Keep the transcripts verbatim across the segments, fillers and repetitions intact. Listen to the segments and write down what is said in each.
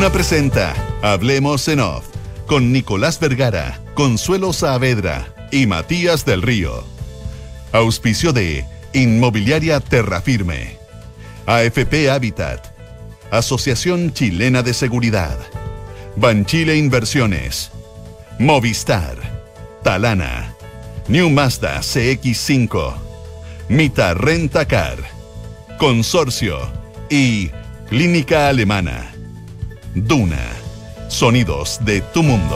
Duna presenta Hablemos en Off con Nicolás Vergara, Consuelo Saavedra y Matías del Río. Auspicio de Inmobiliaria Terrafirme, A F P Habitat, Asociación Chilena de Seguridad, Banchile Inversiones, Movistar, Talana, New Mazda C X cinco, Mita Rentacar, Consorcio y Clínica Alemana. Duna, sonidos de tu mundo.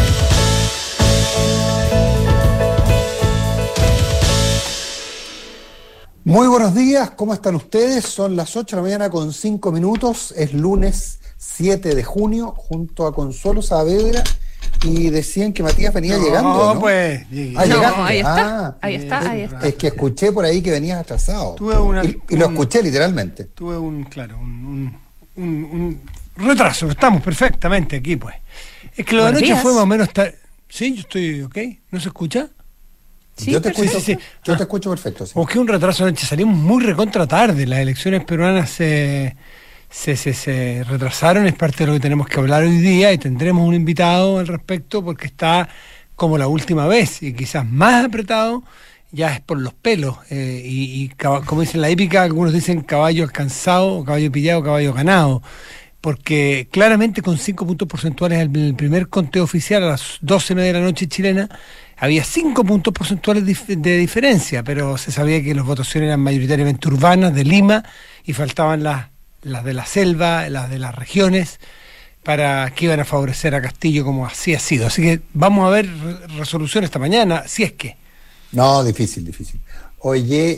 Muy buenos días, ¿cómo están ustedes? Son las ocho de la mañana con cinco minutos, es lunes siete de junio, junto a Consuelo Saavedra, y decían que Matías venía no, llegando, ¿no? Pues, llegué. Ah, no, llegaste. ahí está, Ah, ahí está, ahí está. Es que escuché por ahí que venías atrasado. Tuve una, y, y lo un, escuché literalmente. Tuve un, claro, un, un, un, un retraso, estamos perfectamente aquí, pues. Es que lo de anoche días. fue más o menos... Ta- ¿Sí? ¿Yo estoy ok? ¿No se escucha? Sí, yo te escucho, sí, sí. Yo ah, te escucho perfecto. Sí. Como que un retraso anoche, salimos muy recontra tarde, las elecciones peruanas se, se, se, se retrasaron, es parte de lo que tenemos que hablar hoy día y tendremos un invitado al respecto porque está como la última vez y quizás más apretado, ya es por los pelos eh, y, y como dicen la hípica, algunos dicen caballo alcanzado, caballo pillado, caballo ganado, porque claramente con cinco puntos porcentuales en el primer conteo oficial a las doce y media de la noche chilena había cinco puntos porcentuales de diferencia, pero se sabía que las votaciones eran mayoritariamente urbanas, de Lima, y faltaban las, las de la selva, las de las regiones, para que iban a favorecer a Castillo, como así ha sido. Así que vamos a ver resolución esta mañana, si es que... No, difícil, difícil. Oye,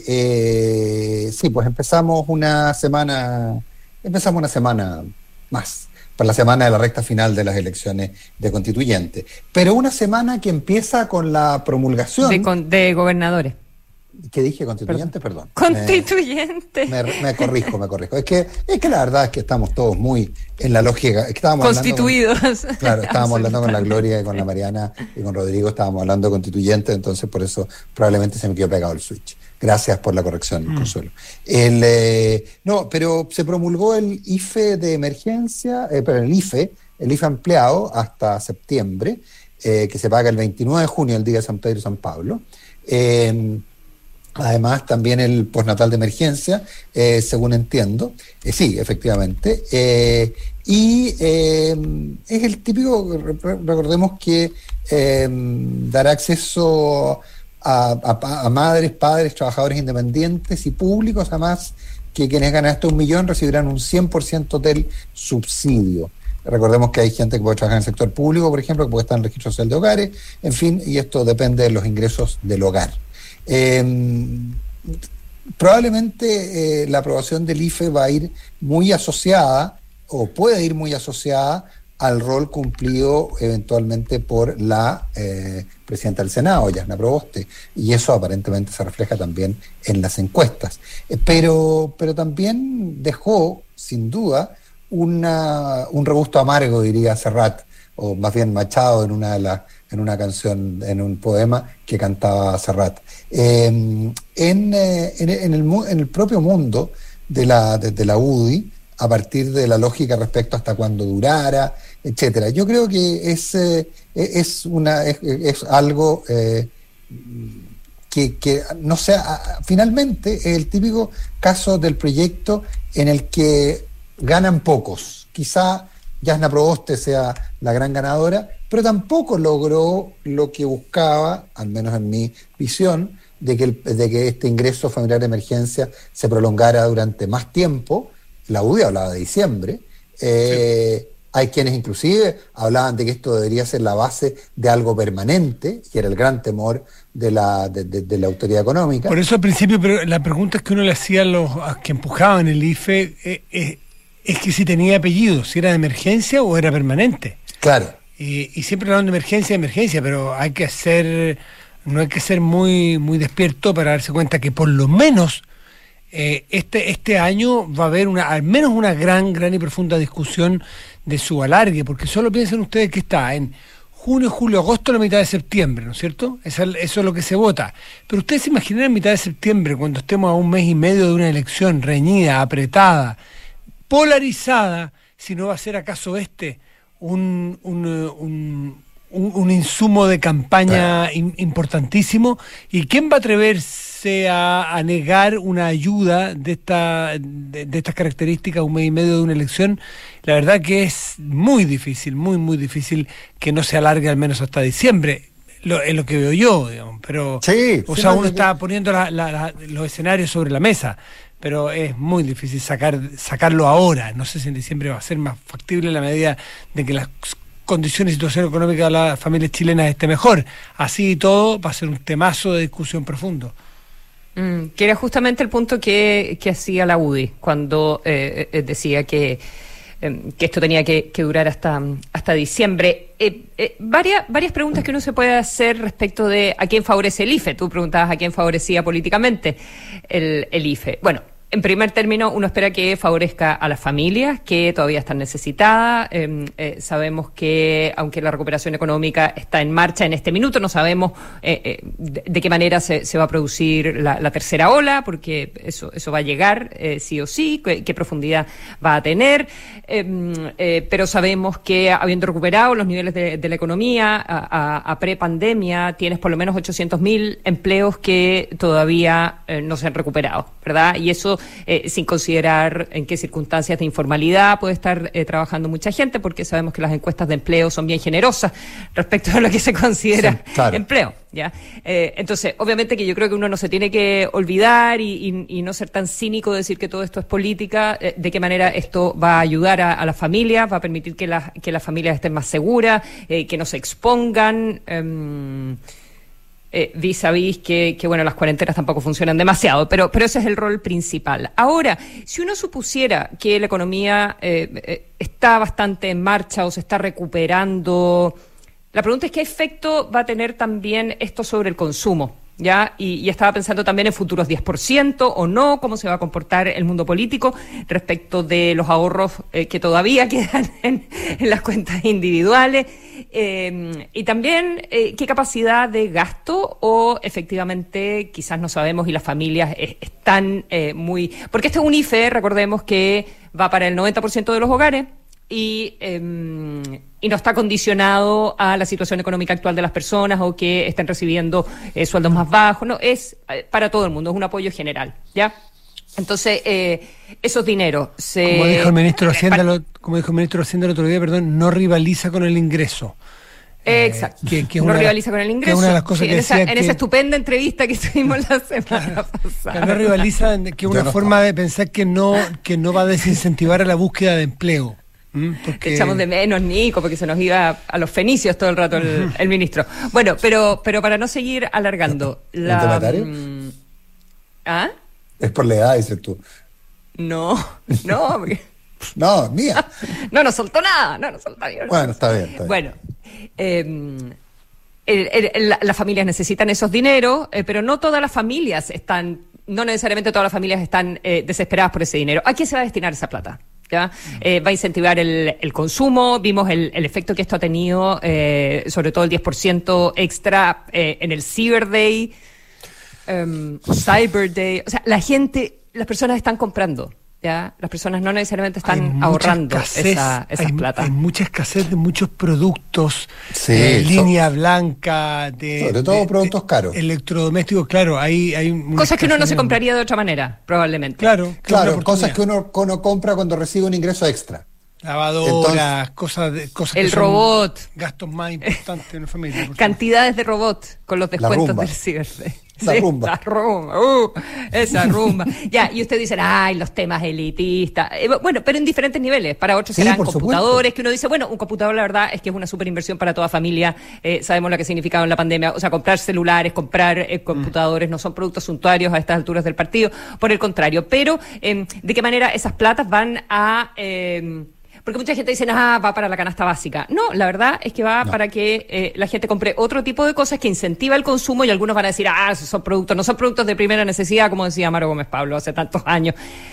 eh, sí, pues empezamos una semana, empezamos una semana más, para la semana de la recta final de las elecciones de constituyentes. Pero una semana que empieza con la promulgación... De, con, de gobernadores. ¿Qué dije? ¿Constituyente? Perdón. Constituyente. Me, me, me corrijo, me corrijo. Es que, es que la verdad es que estamos todos muy en la lógica. Es que estábamos Constituidos. Con, claro, estábamos hablando con la Gloria y con la Mariana y con Rodrigo, estábamos hablando de constituyente, entonces por eso probablemente se me quedó pegado el switch. Gracias por la corrección, mm. Consuelo. El, eh, no, pero se promulgó el I F E de emergencia, eh, pero el I F E, el I F E ampliado hasta septiembre, eh, que se paga el veintinueve de junio, el día de San Pedro y San Pablo. Eh, Además, también el postnatal de emergencia, eh, según entiendo. Eh, sí, efectivamente. Eh, y eh, es el típico, recordemos que eh, dará acceso a, a, a madres, padres, trabajadores independientes y públicos, además que quienes ganan hasta un millón recibirán un cien por ciento del subsidio. Recordemos que hay gente que puede trabajar en el sector público, por ejemplo, que puede estar en el registro social de hogares, en fin, y esto depende de los ingresos del hogar. Eh, probablemente eh, la aprobación del I F E va a ir muy asociada o puede ir muy asociada al rol cumplido eventualmente por la eh, presidenta del Senado, Yasna Proboste, y eso aparentemente se refleja también en las encuestas, eh, pero, pero también dejó sin duda una, un regusto amargo, diría Serrat, o más bien Machado en una de las en una canción, en un poema que cantaba Serrat. Eh, en, eh, en, en, el, en el propio mundo de la, de, de la U D I, a partir de la lógica respecto hasta cuándo durara, etcétera. Yo creo que es, eh, es, una, es, es algo eh, que, que, no sé, finalmente es el típico caso del proyecto en el que ganan pocos. Quizá Yasna Proboste sea la gran ganadora, pero tampoco logró lo que buscaba, al menos en mi visión, de que, el, de que este ingreso familiar de emergencia se prolongara durante más tiempo. La U D I hablaba de diciembre. Eh, sí. Hay quienes inclusive hablaban de que esto debería ser la base de algo permanente, y era el gran temor de la, de, de, de la autoridad económica. Por eso al principio, pero la pregunta es que uno le hacía a los a que empujaban el I F E, eh, eh, es que si tenía apellido, si era de emergencia o era permanente. Claro. Y, y siempre hablan de emergencia, emergencia, pero hay que ser, no hay que ser muy, muy despierto para darse cuenta que por lo menos eh, este, este año va a haber una, al menos una gran, gran y profunda discusión de su alargue, porque solo piensen ustedes que está en junio, julio, agosto, la mitad de septiembre, ¿no es cierto? Eso, eso es lo que se vota. Pero ustedes se imaginan en mitad de septiembre, cuando estemos a un mes y medio de una elección reñida, apretada, polarizada, si no va a ser acaso este un, un, un, un, un insumo de campaña in, importantísimo. ¿Y quién va a atreverse a, a negar una ayuda de, esta, de, de estas características un mes y medio de una elección? La verdad que es muy difícil, muy, muy difícil que no se alargue al menos hasta diciembre. Lo, es lo que veo yo, digamos, pero sí, o sí, sea, no, uno no, está poniendo la, la, la, los escenarios sobre la mesa, pero es muy difícil sacar sacarlo ahora. No sé si en diciembre va a ser más factible en la medida de que las condiciones y situación económica de las familias chilenas esté mejor. Así y todo va a ser un temazo de discusión profundo. Mm, que era justamente el punto que, que hacía la U D I cuando eh, eh, decía que que esto tenía que, que durar hasta, hasta diciembre. Eh, eh, varias, varias preguntas que uno se puede hacer respecto de a quién favorece el I F E. Tú preguntabas a quién favorecía políticamente el, el I F E. Bueno, en primer término, uno espera que favorezca a las familias que todavía están necesitadas. Eh, eh, sabemos que, aunque la recuperación económica está en marcha en este minuto, no sabemos eh, eh, de, de qué manera se, se va a producir la, la tercera ola, porque eso, eso va a llegar eh, sí o sí, qué, qué profundidad va a tener. Eh, eh, pero sabemos que, habiendo recuperado los niveles de, de la economía a, a, a pre-pandemia, tienes por lo menos ochocientos mil empleos que todavía eh, no se han recuperado, ¿verdad? Y eso Eh, sin considerar en qué circunstancias de informalidad puede estar eh, trabajando mucha gente, porque sabemos que las encuestas de empleo son bien generosas respecto a lo que se considera sí, claro. empleo, ¿ya? Eh, entonces, obviamente que yo creo que uno no se tiene que olvidar y, y, y no ser tan cínico de decir que todo esto es política, eh, de qué manera esto va a ayudar a, a las familias, va a permitir que, la, que las familias estén más seguras, eh, que no se expongan, eh, Eh, vis a vis que, que, bueno, las cuarentenas tampoco funcionan demasiado, pero, pero ese es el rol principal. Ahora, si uno supusiera que la economía eh, eh, está bastante en marcha o se está recuperando, la pregunta es qué efecto va a tener también esto sobre el consumo, ¿ya? Y, y estaba pensando también en futuros diez por ciento o no, cómo se va a comportar el mundo político respecto de los ahorros eh, que todavía quedan en, en las cuentas individuales. Eh, y también eh, qué capacidad de gasto o efectivamente quizás no sabemos y las familias eh, están eh, muy... Porque este es un I F E, recordemos que va para el noventa por ciento de los hogares y, eh, y no está condicionado a la situación económica actual de las personas o que estén recibiendo eh, sueldos más bajos, no, es eh, para todo el mundo, es un apoyo general, ¿ya? Entonces, eh, esos dineros se... Como dijo el ministro de Hacienda, lo, como dijo el ministro de Hacienda el otro día, perdón, no rivaliza con el ingreso. Eh, Exacto. Que, que no rivaliza con el ingreso. Que una de las cosas sí, que en, esa, que, en esa estupenda entrevista que estuvimos la semana claro, pasada. Que no rivaliza, que es una no forma de pensar que no, que no va a desincentivar a la búsqueda de empleo. Porque... Echamos de menos, Nico, porque se nos iba a los fenicios todo el rato el, el ministro. Bueno, pero, pero para no seguir alargando... La, um, ¿Ah? Es por la edad, dices tú. No, no, porque... No, mía. No nos soltó nada, no nos soltó nada. Bueno, está bien, está bien. Bueno, eh, el, el, el, las familias necesitan esos dineros, eh, pero no todas las familias están, no necesariamente todas las familias están eh, desesperadas por ese dinero. ¿A qué se va a destinar esa plata? ¿Ya? Eh, va a incentivar el, el consumo. Vimos el, el efecto que esto ha tenido, eh, sobre todo el diez por ciento extra eh, en el Cyber Day, um, Cyber Day. O sea, la gente, las personas están comprando, ¿ya? Las personas no necesariamente están ahorrando escasez, esa, esa hay, plata. Hay mucha escasez de muchos productos, sí, de so, línea blanca, de... Sobre todo de, productos de, caros. Electrodomésticos, claro, hay... hay cosas que uno no se compraría de otra manera, probablemente. Claro, claro, cosas que uno, uno compra cuando recibe un ingreso extra. Lavadoras, cosas, de, cosas el que son robot, gastos más importantes en la familia. Cantidades de robots con los descuentos del Cyber Day. La sí, rumba. La rumba, uh, esa rumba. Ya, y ustedes dicen, ay, los temas elitistas. Eh, bueno, pero en diferentes niveles. Para otros sí, serán computadores, supuesto. Que uno dice, bueno, un computador la verdad es que es una super inversión para toda familia. Eh, sabemos lo que ha significado en la pandemia. O sea, comprar celulares, comprar eh, computadores, mm. no son productos suntuarios a estas alturas del partido. Por el contrario. Pero, eh, ¿de qué manera esas platas van a... Eh, Porque mucha gente dice, ah, va para la canasta básica. No, la verdad es que va no. para que eh, la gente compre otro tipo de cosas que incentiva el consumo, y algunos van a decir, ah, esos son productos, no son productos de primera necesidad, como decía Amaro Gómez Pablo hace tantos años.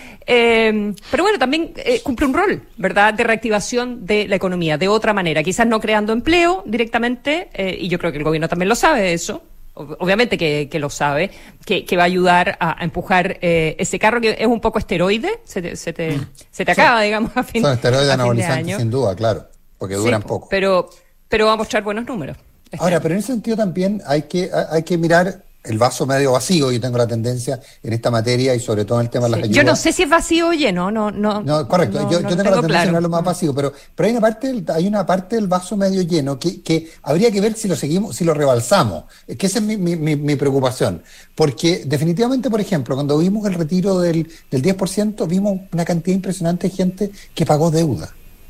Eh, pero bueno, también eh, cumple un rol, ¿verdad?, de reactivación de la economía, de otra manera, quizás no creando empleo directamente, eh, y yo creo que el gobierno también lo sabe eso, obviamente que, que lo sabe, que, que va a ayudar a, a empujar eh, ese carro que es un poco esteroide, se te, se te, mm. se te acaba, sí. digamos, a fin, Son esteroides a fin anabolizantes, sin duda, claro, porque duran sí, poco. Pero, pero va a mostrar buenos números. Este Ahora, año. pero en ese sentido también hay que, hay que mirar el vaso medio vacío. Yo tengo la tendencia en esta materia y sobre todo en el tema de las sí. ayudas. Yo no sé si es vacío o lleno, no, no. No, correcto. No, yo, no yo tengo, tengo la tendencia claro. a verlo más vacío, pero, pero hay una parte, hay una parte del vaso medio lleno que, que habría que ver si lo seguimos, si lo rebalsamos. Es que esa es mi, mi, mi, mi preocupación. Porque definitivamente, por ejemplo, cuando vimos el retiro del, del diez por ciento, vimos una cantidad impresionante de gente que pagó deuda.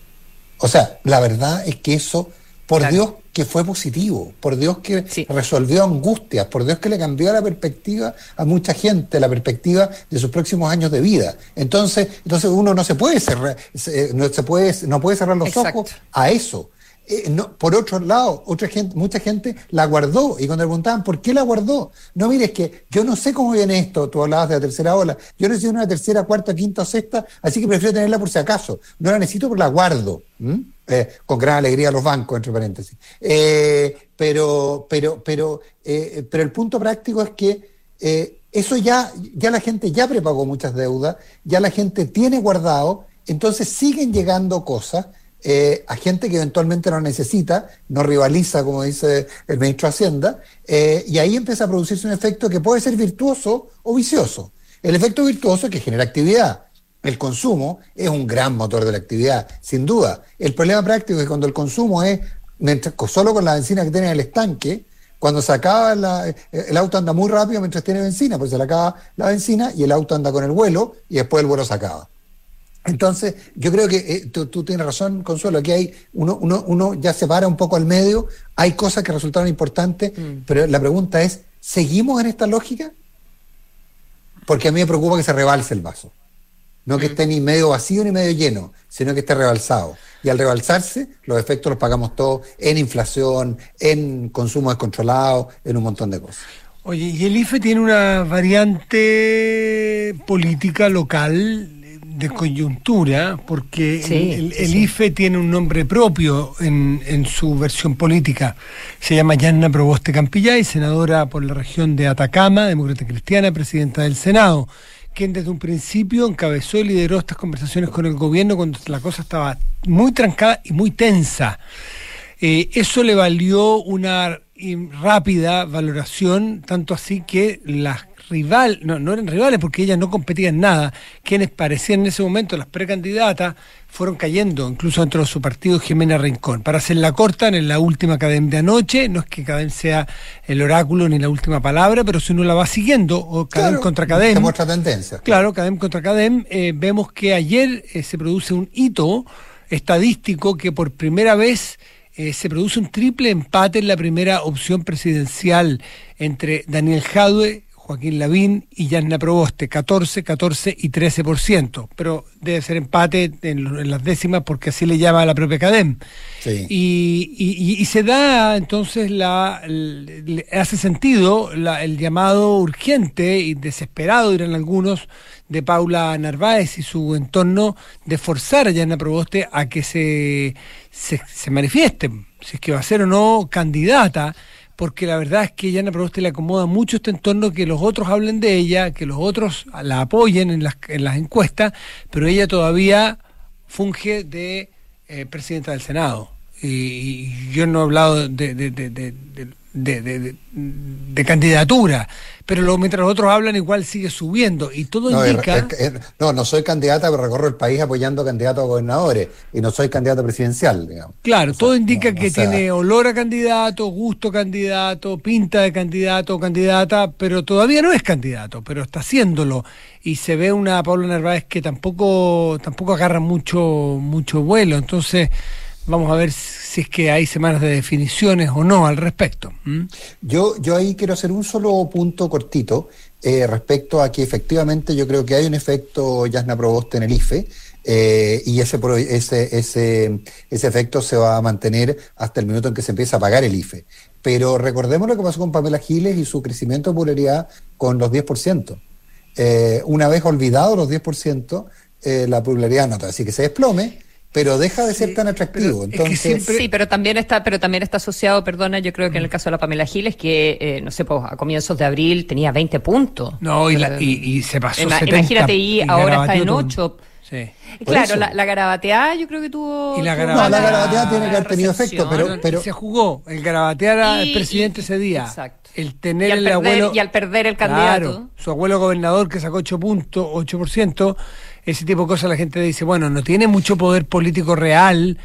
O sea, la verdad es que eso, por claro. Dios, que fue positivo, por Dios que sí. resolvió angustias, por Dios que le cambió la perspectiva a mucha gente, la perspectiva de sus próximos años de vida. Entonces, entonces uno no se puede cerrar, no se puede, no puede cerrar los Exacto. ojos a eso. Eh, no, por otro lado, otra gente, mucha gente la guardó, y cuando le preguntaban ¿por qué la guardó? No, mire, es que yo no sé cómo viene esto, tú hablabas de la tercera ola, yo necesito una tercera, cuarta, quinta o sexta, así que prefiero tenerla por si acaso, no la necesito porque la guardo. ¿Mm? Eh, con gran alegría a los bancos, entre paréntesis. Eh, pero, pero, pero, eh, pero el punto práctico es que eh, eso ya, ya la gente ya prepagó muchas deudas, ya la gente tiene guardado, entonces siguen llegando cosas eh, a gente que eventualmente no necesita, no rivaliza, como dice el ministro de Hacienda, eh, y ahí empieza a producirse un efecto que puede ser virtuoso o vicioso. El efecto virtuoso es que genera actividad. El consumo es un gran motor de la actividad, sin duda. El problema práctico es que cuando el consumo es mientras, solo con la benzina que tiene en el estanque, cuando se acaba la, el auto anda muy rápido mientras tiene benzina, pues se le acaba la benzina y el auto anda con el vuelo y después el vuelo se acaba. Entonces, yo creo que eh, tú, tú tienes razón, Consuelo, aquí hay uno, uno, uno ya se para un poco al medio, hay cosas que resultaron importantes, mm. pero la pregunta es, ¿seguimos en esta lógica? Porque a mí me preocupa que se rebalse el vaso. No que esté ni medio vacío ni medio lleno, sino que esté rebalsado. Y al rebalsarse, los efectos los pagamos todos en inflación, en consumo descontrolado, en un montón de cosas. Oye, y el I F E tiene una variante política local de coyuntura, porque sí, el, el sí. I F E tiene un nombre propio en, en su versión política. Se llama Yanna Proboste Campillay, senadora por la región de Atacama, demócrata cristiana, presidenta del Senado, quien desde un principio encabezó y lideró estas conversaciones con el gobierno cuando la cosa estaba muy trancada y muy tensa. Eh, eso le valió una rápida valoración, tanto así que las rival, no, no eran rivales porque ellas no competían en nada, quienes parecían en ese momento las precandidatas, fueron cayendo, incluso dentro de su partido, Jimena Rincón. Para hacerla corta, en la última Cadem de anoche, no es que Cadem sea el oráculo ni la última palabra, pero si uno la va siguiendo, o Cadem claro, contra Cadem. Se muestra tendencia. Claro, Cadem contra Cadem, eh, vemos que ayer eh, se produce un hito estadístico que por primera vez eh, se produce un triple empate en la primera opción presidencial entre Daniel Jadue, Joaquín Lavín y Yanna Proboste, catorce, catorce y trece por ciento, pero debe ser empate en, en las décimas porque así le llama a la propia Cadem. Sí. Y, y, y se da entonces, la, le hace sentido la, el llamado urgente y desesperado, dirán algunos, de Paula Narváez y su entorno de forzar a Yanna Proboste a que se, se, se manifieste, si es que va a ser o no candidata, porque la verdad es que Yanna Proboste le acomoda mucho este entorno, que los otros hablen de ella, que los otros la apoyen en las, en las encuestas, pero ella todavía funge de eh, presidenta del Senado. Y, y yo no he hablado de, de, de, de, de, de, de, de, de candidatura, pero lo, mientras los otros hablan igual sigue subiendo y todo no, indica... Es, es, no, no soy candidata, pero recorro el país apoyando candidatos a gobernadores y no soy candidato presidencial, digamos. Claro, o sea, todo indica no, que o sea... tiene olor a candidato, gusto a candidato, pinta de candidato o candidata, pero todavía no es candidato, pero está haciéndolo. Y se ve una Paula Narváez que tampoco tampoco agarra mucho mucho vuelo, entonces vamos a ver si es que hay semanas de definiciones o no al respecto. ¿Mm? Yo, yo ahí quiero hacer un solo punto cortito eh, respecto a que efectivamente yo creo que hay un efecto Yanna Proboste en el I F E eh, y ese, ese, ese, ese efecto se va a mantener hasta el minuto en que se empieza a pagar el I F E. Pero recordemos lo que pasó con Pamela Giles y su crecimiento de popularidad con los diez por ciento. Eh, una vez olvidados los diez por ciento, eh, la popularidad no te va a decir que se desplome, pero deja de ser Sí, tan atractivo. pero es que Entonces, siempre- Sí, pero también está, pero también está asociado, perdona, yo creo que en el caso de la Pamela Giles, que eh, no sé, pues a comienzos de abril tenía veinte puntos. No, y, la- Eh, y, y se pasó ima- setenta, Imagínate, y ahora está en garabateó todo. ocho. Sí. Y Por claro, eso. la, la garabateada yo creo que tuvo... Y la tuvo garabateada- no, la mala garabateada tiene que haber tenido efecto, pero, recepción. pero Y se jugó el garabatear al Y- presidente y- ese día. exacto. El tener Y al el perder- abuelo. y al perder el Claro, candidato. su abuelo gobernador que sacó ocho puntos, ocho por ciento, ese tipo de cosas la gente dice, bueno, no tiene mucho poder político real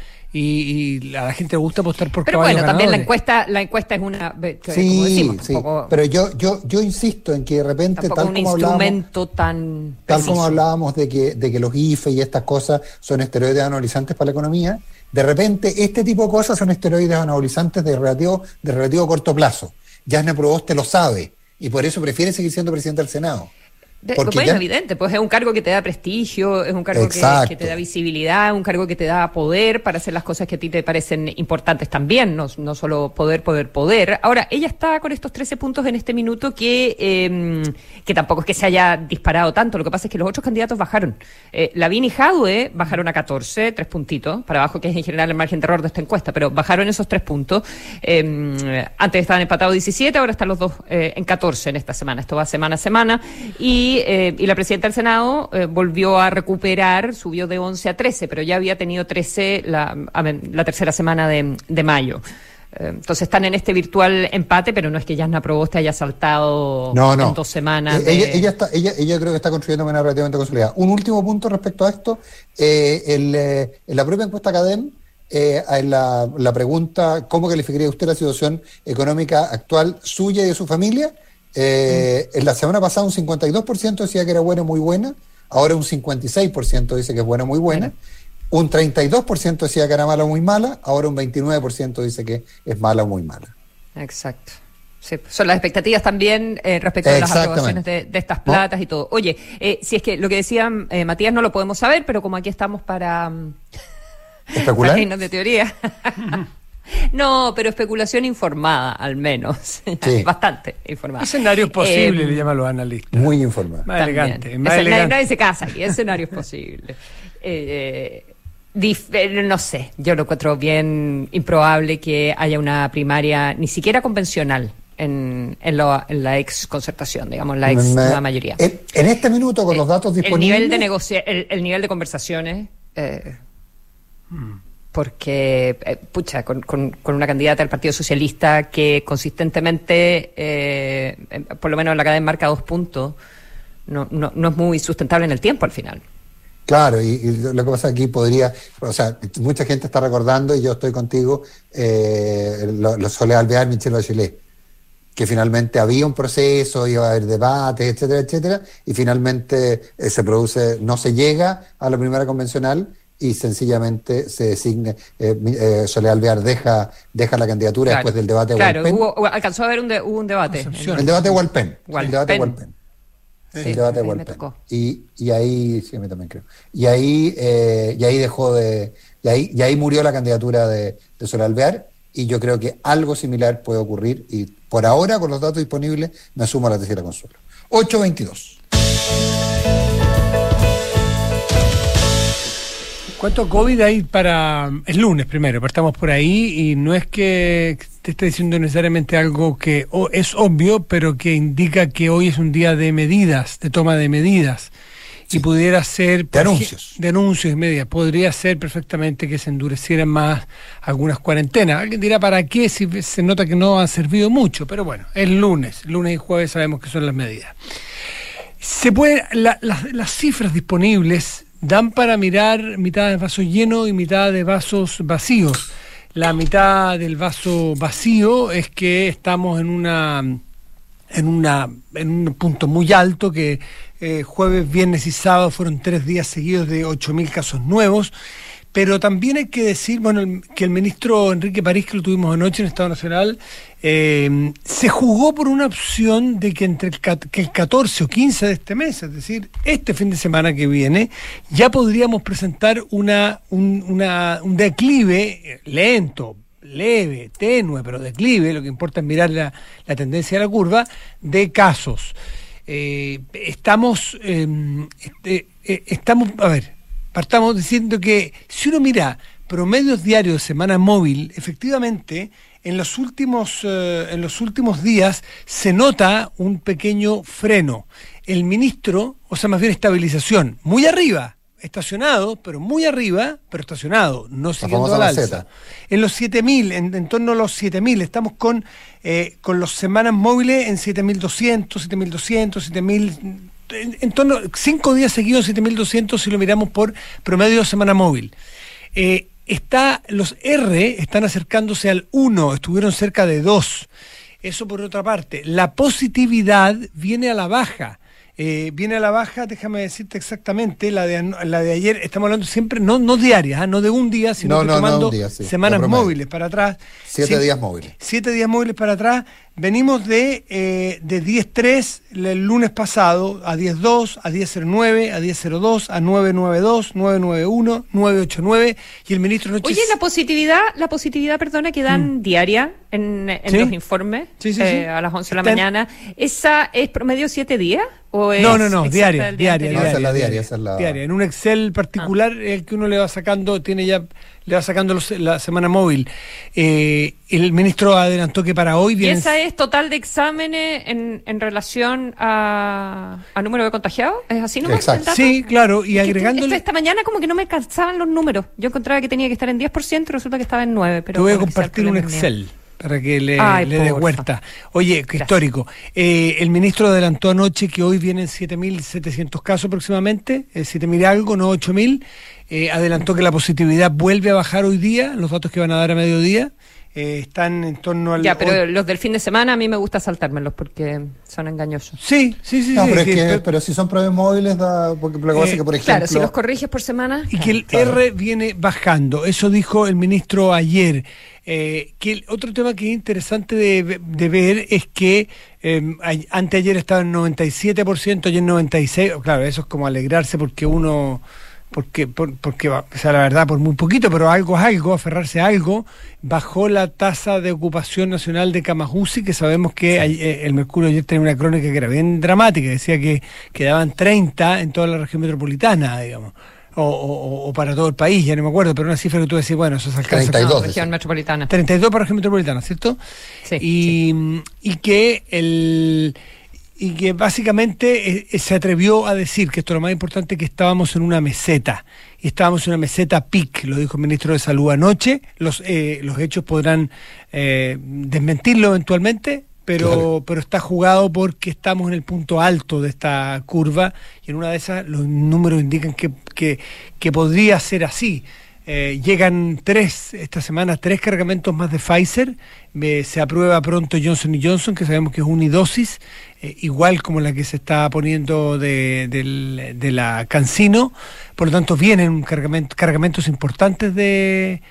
y, y a la gente le gusta apostar por Pero caballos bueno, también la ganadores. encuesta, la encuesta es una, eh, como sí, decimos, sí. tampoco, Pero yo, yo, yo insisto en que de repente, tampoco tal un como hablábamos, instrumento tan tal preciso. como hablábamos de que, de que los I F E y estas cosas son esteroides anabolizantes para la economía, de repente este tipo de cosas son esteroides anabolizantes de relativo, de relativo corto plazo. Yasna Proboste lo sabe y por eso prefiere seguir siendo presidente del Senado. De- Porque bueno, ya- evidente, pues es un cargo que te da prestigio, es un cargo que, Exacto. que te da visibilidad, un cargo que te da poder para hacer las cosas que a ti te parecen importantes también, no, no solo poder, poder, poder. Ahora, ella está con estos trece puntos en este minuto que, eh, que tampoco es que se haya disparado tanto, lo que pasa es que los otros candidatos bajaron. Eh, Lavín y Jadwe bajaron a catorce, tres puntitos, para abajo, que es en general el margen de error de esta encuesta, pero bajaron esos tres puntos. Eh, antes estaban empatados diecisiete, ahora están los dos eh, en catorce en esta semana, esto va semana a semana, y Y, eh, y la presidenta del Senado eh, volvió a recuperar, subió de once a trece, pero ya había tenido trece la, a ver, la tercera semana de, de mayo. Eh, entonces están en este virtual empate, pero no es que Yasna Proboste haya saltado No, no. en dos semanas. Eh, de- ella, ella, está, ella, ella creo que está construyendo de manera relativamente consolidada. Un último punto respecto a esto. Eh, el, eh, en la propia encuesta Academ, eh, en la, la pregunta, ¿cómo calificaría usted la situación económica actual suya y de su familia? Eh, mm. En la semana pasada un cincuenta y dos por ciento decía que era buena, muy buena. Ahora un cincuenta y seis por ciento dice que es buena, muy buena. Bueno. Un treinta y dos por ciento decía que era mala o muy mala. Ahora un veintinueve por ciento dice que es mala o muy mala. Exacto. Sí, son las expectativas también eh, respecto a las aprobaciones de, de estas platas, ¿no? Y todo. Oye, eh, si es que lo que decía eh, Matías no lo podemos saber, pero como aquí estamos para... ¿Especular? Para de teoría. No, pero especulación informada, al menos. Sí. Bastante informada. Escenarios posibles, eh, le llaman los analistas. Muy informada. Más también. elegante. Más Ese, elegante. Nadie, nadie se casa aquí, escenarios posibles. Eh, dif- no sé, yo lo encuentro bien improbable que haya una primaria ni siquiera convencional en, en, lo, en la ex concertación, digamos, la ex Me, la mayoría. En, en este minuto, con los datos disponibles... El nivel de, negocia el, el nivel de conversaciones... Eh, hmm. Porque, eh, pucha, con, con, con una candidata del Partido Socialista que consistentemente, eh, por lo menos en la cadena marca dos puntos, no, no, no es muy sustentable en el tiempo al final. Claro, y, y lo que pasa aquí podría, o sea, mucha gente está recordando, y yo estoy contigo, eh, lo, lo Soledad Alvear, Michelle Bachelet, que finalmente había un proceso, iba a haber debates, etcétera, etcétera, y finalmente eh, se produce, no se llega a la primera convencional, y sencillamente se designe, eh, eh, Soledad Alvear deja, deja la candidatura, claro, después del debate de claro, Hualpén. Hubo, alcanzó a haber un, de, hubo un debate. El debate de Hualpén. El debate de Hualpén. Sí, el debate de Hualpén. Y, y ahí, sí, a mí también creo. Y ahí, eh, y ahí dejó de, y ahí, y ahí murió la candidatura de, de Soledad Alvear, y yo creo que algo similar puede ocurrir, y por ahora, con los datos disponibles, me sumo a la tercera Consuelo. ocho veintidós. ¿Cuánto COVID hay para...? Es lunes primero, partamos por ahí, y no es que te esté diciendo necesariamente algo que oh, es obvio, pero que indica que hoy es un día de medidas, de toma de medidas, sí. Y pudiera ser... De anuncios. De anuncios y medidas. Podría ser perfectamente que se endurecieran más algunas cuarentenas. Alguien dirá, ¿para qué? Si se nota que no ha servido mucho, pero bueno, es lunes, lunes y jueves sabemos que son las medidas. Se puede, la, la, las cifras disponibles dan para mirar mitad de vaso lleno y mitad de vasos vacíos. La mitad del vaso vacío es que estamos en una en una en un punto muy alto, que eh, jueves, viernes y sábado fueron tres días seguidos de ocho mil casos nuevos. Pero también hay que decir, bueno, el, que el ministro Enrique París, que lo tuvimos anoche en Estado Nacional, eh, se jugó por una opción de que entre el, que el catorce o quince de este mes, es decir, este fin de semana que viene, ya podríamos presentar una un, una, un declive lento, leve, tenue, pero declive. Lo que importa es mirar la, la tendencia de la curva de casos. Eh, estamos, eh, este, eh, estamos, a ver, partamos diciendo que si uno mira promedios diarios de semana móvil, efectivamente, en los últimos, eh, en los últimos días se nota un pequeño freno. El ministro, o sea, más bien estabilización, muy arriba, estacionado, pero muy arriba, pero estacionado, no siguiendo al alza. Meseta. En los siete mil, en, en torno a los siete mil, estamos con, eh, con los semanas móviles en siete mil doscientos, siete mil doscientos, siete mil... En, en torno a cinco días seguidos siete mil doscientos si lo miramos por promedio de semana móvil. Eh, está, los R están acercándose al uno, estuvieron cerca de dos. Eso por otra parte. La positividad viene a la baja. Eh, viene a la baja, déjame decirte exactamente, la de la de ayer, estamos hablando siempre, no no diarias, ¿eh? No de un día, sino no, que no, tomando no día, sí, semanas móviles para atrás. Siete sí, días móviles. Siete días móviles para atrás. Venimos de, eh, de diez tres el lunes pasado, a diez dos, a diez cero nueve, a diez cero dos, a nueve nueve dos, nueve nueve uno, nueve ocho nueve, y el ministro anoche... Oye, la positividad, la positividad, perdona, que dan mm. diaria en, en ¿Sí? los informes, sí, sí, eh, sí. a las once de la Está mañana, ¿esa es promedio siete días? ¿O es no, no, no, diaria, diaria, no, esa es la diaria, esa es la... diaria. En un Excel particular, ah. el que uno le va sacando, tiene ya, le va sacando los, la semana móvil. Eh, el ministro adelantó que para hoy viene... ¿Y esa es total de exámenes en, en relación a, a número de contagiados? ¿Es así nomás? Exacto. Sí, claro, y agregando... Esta, esta mañana como que no me calzaban los números. Yo encontraba que tenía que estar en diez por ciento y resulta que estaba en nueve por ciento. Pero te voy a compartir un Excel. Mío. Para que le, Ay, le dé vuelta. Oye, qué histórico. Eh, el ministro adelantó anoche que hoy vienen siete mil setecientos casos aproximadamente, eh, siete mil algo, no ocho mil. Eh, adelantó que la positividad vuelve a bajar hoy día, los datos que van a dar a mediodía. Eh, están en torno al... Ya, pero hoy... los del fin de semana a mí me gusta saltármelos porque son engañosos. Sí, sí, sí. No, sí, pero, sí, es que, pero... pero si son pruebas móviles, da, porque lo que pasa eh, es que, por ejemplo... Claro, si los corriges por semana... Y que el claro. R viene bajando, eso dijo el ministro ayer. Eh, que el otro tema que es interesante de, de ver es que eh, anteayer estaba en noventa y siete por ciento, ayer en noventa y seis por ciento. Claro, eso es como alegrarse porque uno... porque por, porque o sea, la verdad por muy poquito, pero algo es algo, aferrarse a algo. Bajó la tasa de ocupación nacional de camas U C I, que sabemos que sí. eh, el Mercurio ayer tenía una crónica que era bien dramática, decía que quedaban treinta en toda la región metropolitana, digamos, o, o, o para todo el país, ya no me acuerdo, pero una cifra que tú decís, bueno, eso se alcanza treinta y dos, no, región metropolitana. treinta y dos para región metropolitana, ¿cierto? Sí. Y, sí. y que el... y que básicamente eh, se atrevió a decir, que esto es lo más importante, que estábamos en una meseta, y estábamos en una meseta peak, lo dijo el ministro de Salud anoche. Los eh, los hechos podrán eh, desmentirlo eventualmente, pero claro. pero está jugado porque estamos en el punto alto de esta curva, y en una de esas los números indican que, que, que podría ser así. Eh, llegan tres, esta semana, tres cargamentos más de Pfizer. Eh, se aprueba pronto Johnson y Johnson, que sabemos que es unidosis, eh, igual como la que se está poniendo de, de, de la CanSino. Por lo tanto, vienen cargamentos, cargamentos importantes de,